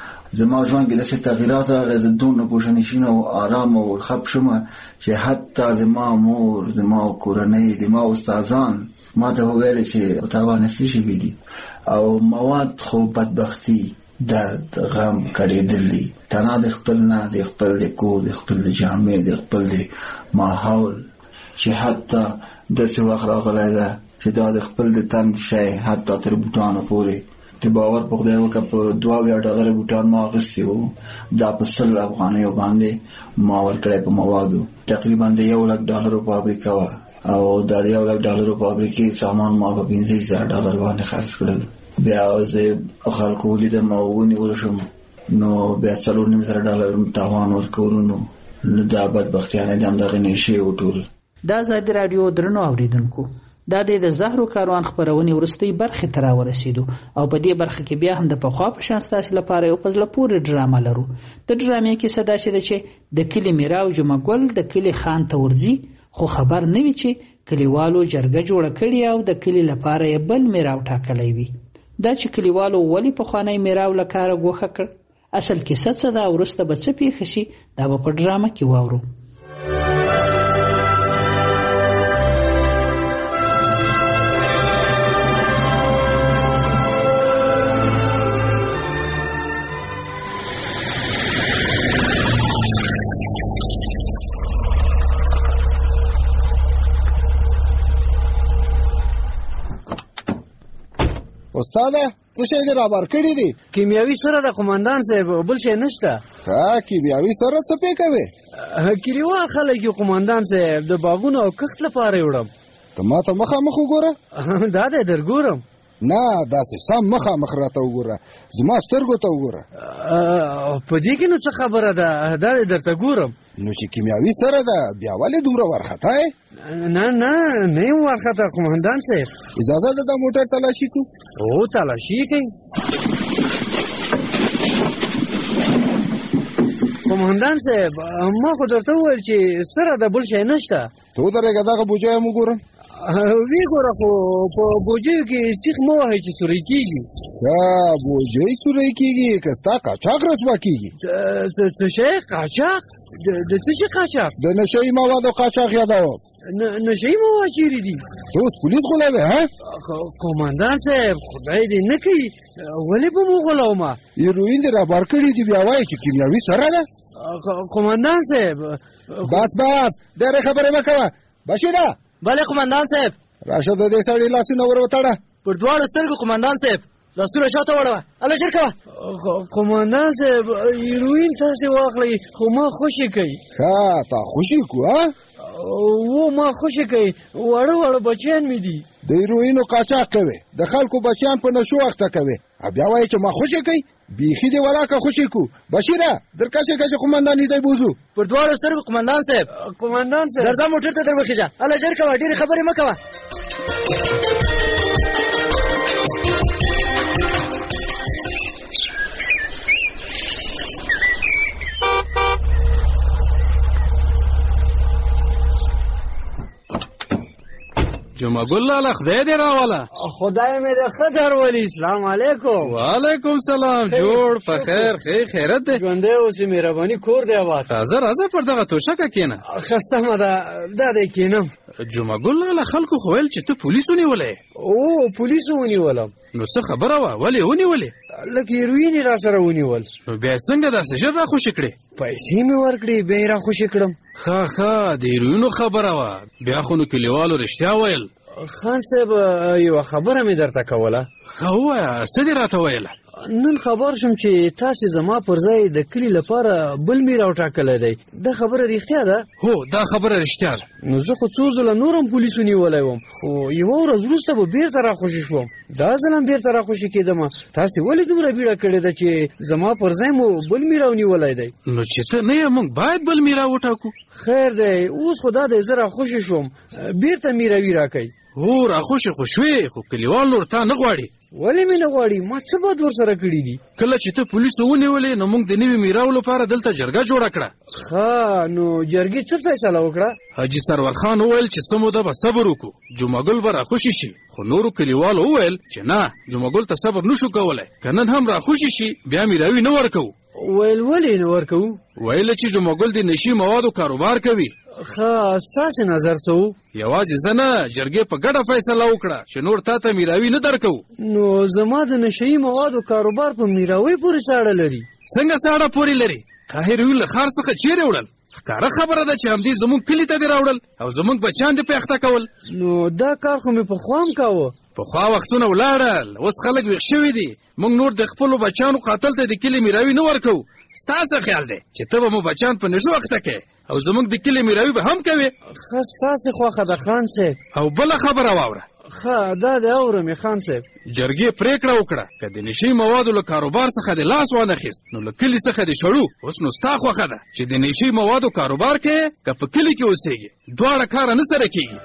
زما ژوند کې داسې تغییرات راغلي، زه دونه ګوښه‌نشینه او آرام او خپ شوم چې حتی زما مور، زما کورنۍ، زما استادان ما ته وویل چې په تا باندې څه شوي دي. او مواد خو بدبختي، درد، غم کړېدلی تنها د خپل نه، د خپل د کور، د خپل د جامې، د خپل د ماحول، چې حتی داسې وخت راغلی ده چې دا د خپل د تن شی حتی تر بوټانو پورې ته باور په خدای وکړه په $2 بوټان ما اخیستي وو، دا په 100 افغانیو باندې ما ورکړی په موادو. تقریبا د $1,00,000 فابریکه وه او دا د $1,00,000 فابریکې سامان ما په $15,000 باندې خرڅ کړل. بیا زه خلکو ولیدم او ونیول شم، نو بیا $4,500 تاوان ورکولو. نو دا بدبختیانه د همدغې نشې وټول. دا آزادي راډیو درنو اوریدونکو، دا د زهرو کاروان خپرونې وروستۍ برخې ته راورسېدو او په دې برخه کې بیا هم د پخوا په شان ستاسې لپاره یو په زړه پورې ډرامه لرو. د ډرامې کیسه داسې ده چې د کلي میراو جمعه ګل د کلي خان ته ورځي، خو خبر نه وي چې کلیوالو جرګه جوړه کړې او د کلی لپاره یې بل میراو ټاکلی وي. دا چې کلیوالو ولې پخوانی میراو له کاره ګوښه کړ، اصل کیسه څه ده او وروسته به څه پیښه شي، دا به په ډرامه کې واورو. استاده څه شی دې رابر کړي دي؟ کیمیاوي سره د قومندان صاحب، بل شی نشته. ها کیمیاوي سره څه پې کوي؟ کلیوال خلک یو قومندان صاحب د باغونو او کښت لپاره وړم. ته ما ته مخامخ وګوره. دا دې درګورم. نه داسې سم مخامخ راته وګوره، زما سترګو ته وګوره. په دې کې نو څه خبره ده؟ دا دې درته ګورم. نو چې کیمیاوي سره ده بیا ولې دومره وارخطا یې؟ نه یم وارخطا قومندان صاحب. اجازه ده دا موټر تلاشي کړو؟ او تلاشي کوي. قومندان صاحب ما خو درته وویل چې سره د بل شی نشته. ته ودرېږه دغه بوجۍ هم وګورم. وی ګوره خو په بوجیو کې سیخ مه وهئ چې سوری کېږي. دا بوجۍ سوری کېږي که ستا قاچاق رسوا کېږي؟ څه شی قاچاق؟ د څه شي قاچاق؟ د نشهیي موادو قاچاق یادوم. نشهیي مواد چیرې دي؟ ته اوس پولیس غولوې ها؟ قومندان صاحب خدای دې نه کوي، ولې به مو غولومه؟ هیروین دې رابار کړي دي بیا وایي چې کیمیاوي سره ده؟ قومندان صاحب بس ډېرې خبرې مه کوه. بشیره. بله قومندان صاحب. راشه د دې سړي لاسونه ور وتړه. پر دواړو سترګو قومندان صاحب، لاسونه شاته وړوه. هله ژر کوه. قومندان صاحب هیروین تاسې واخلئ خو ما خوشې کوي. ښه تا خوشې کو ها؟ و ما خوشې کوي، واړه واړه بچیان مې دي. د هیروینو قاچاق کوي، د خلکو بچیان په نشو اخته کوي، بیا وایي چې ما خوشې کوي؟ بیخي دې ولاکه خوشې کو. بشیره درکشې کشې قومندان دې بوزو. پر دواړو سترګو قومندان صاحب. قومندان صاحب درځه موټر ته در وخېږه. هله ژر کوه، ډېرې خبرې مه کوه. جمعه ګل لاله خدای دې راوله. خدای مې دې ښه درولي. سلام علیکم. وعلیکم سلام. جوړ په خیر خیرت دی؟ ژوندی اوسې، مهرباني کور دی آباد. راځه په دغه توشکه کښېنه. ښه سمه ده، دا دی کښېنم. جمعه ګل لاله خلکو خو ویل چې ته پولیس ونیولی. او پولیسو ونیولم. نو څه خبره وه؟ ولې ونیولې؟ لږ هیروین یې راسره ونیول. نو بیا یې څنګه داسې ژر راخوشې کړې؟ پیسې مې ورکړې بیا یې راخوشې کړم. ښه د هیروینو خبره وه، بیا خو نو کلیوالو رښتیا ویل. خان صاحب یوه خبره مې درته کوله. ښه ووایه، څه دې راته ویله؟ نن خبر شم چې تاسې زما پر ځای د کلي لپاره بل میراو ټاکلی دی. دا خبره رښتیا ده؟ هو دا خبره رښتیا ده. نو زه خو څو ځله نور هم پولیس ونیولی وم، خو یوه ورځ وروسته به بېرته راخوشي شوم. دا ځل هم بېرته راخوشي کېدمه. تاسې ولې دومره بیړه کړې ده چې زما پر ځای مو بل میراو نیولی دی؟ نو چې ته نه یې موږ باید بل میراو وټاکو. خیر دی، اوس خو دا دی زه راخوشي شوم، بېرته میراوي راکئ. هو راخوشې خو شوې، خو کلیوال نور تا نه غواړي. ولې مې نه غواړي؟ ما څه بد ورسره کړي دي؟ کله چې ته پولیسو ونیولې نو موږ د نوي میراو لپاره دلته جرګه جوړه کړه. ښه نو جرګې څه فیصله وکړه؟ حاجي سرور خان وویل چې څه موده به صبر وکړو، جمعه ګل به راخوشي شي. خو نورو کلیوالو وویل چې نه، جمعه ګل ته صبر نشو کولی، که نن هم راخوشي شي بیا میراوي نه ورکوو. ویل ولې نه ورکوو؟ ویل چې جمعه ګل د نشي موادو کاروبار کوي. ښه ستاسې نظر څه و؟ یوازې زه نه، جرګې په ګډه فیصله وکړه چې نور تا ته میراوي نه درکوو. نو زما د نشهیي موادو کاروبار په میراوي پورې ساړه لري؟ څنګه ساړه پورې لري؟ تا هیروین له ښار څخه چیرې وړل؟ ښکاره خبره ده چې همدې زموږ کلي ته دې راوړل او زموږ بچیان دې په اخته کول. نو دا کار خو مې پخوا هم کاوه. پخوا وختونه ولاړل، اوس خلک ویښ شوي دي. موږ نور د خپلو بچیانو قاتل ته د کلي میراوي نه ورکوو. ستا څه خیال دی چې ته به مو بچیان په نشو اخته کوې او زموږ د کلي میراوي به هم کوې؟ ښه ستاسې خوښه ده خان صاحب. او بله خبره واوره. ښه دا دې اورم خان صاحب. جرګې پریکړه وکړه که د نشي موادو له کاروبار څخه د لاس وانخیست نو له کلي څخه دې شړو. اوس نو ستا خوښه ده چې د نشي موادو کاروبار کوې که په کلي کې اوسېږي، دواړه کاره نه سره کېږي.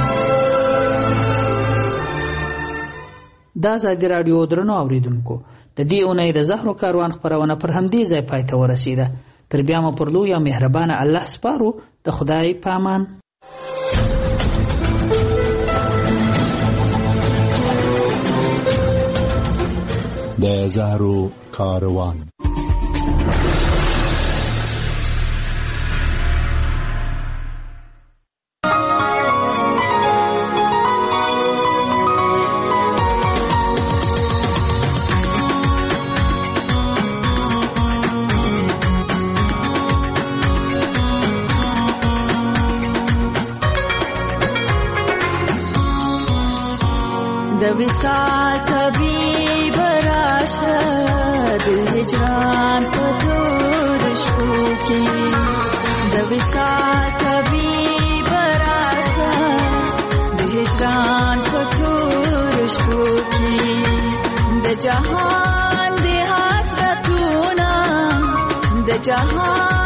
دا ازادي راډیو درنو اوریدونکو، د دې اونۍ د زهرو کاروان خپرونه پر همدې ځای پای ته ورسیده. تر بیا مو پر لوی او مهربانه الله سپارو. د خدای په امان. د زهرو کاروان. د وصال طبيب راشه د هجران په تور شپو کې د وصال طبيب راشه د هجران په تور شپو کې د جهان د حسرتونه د جهان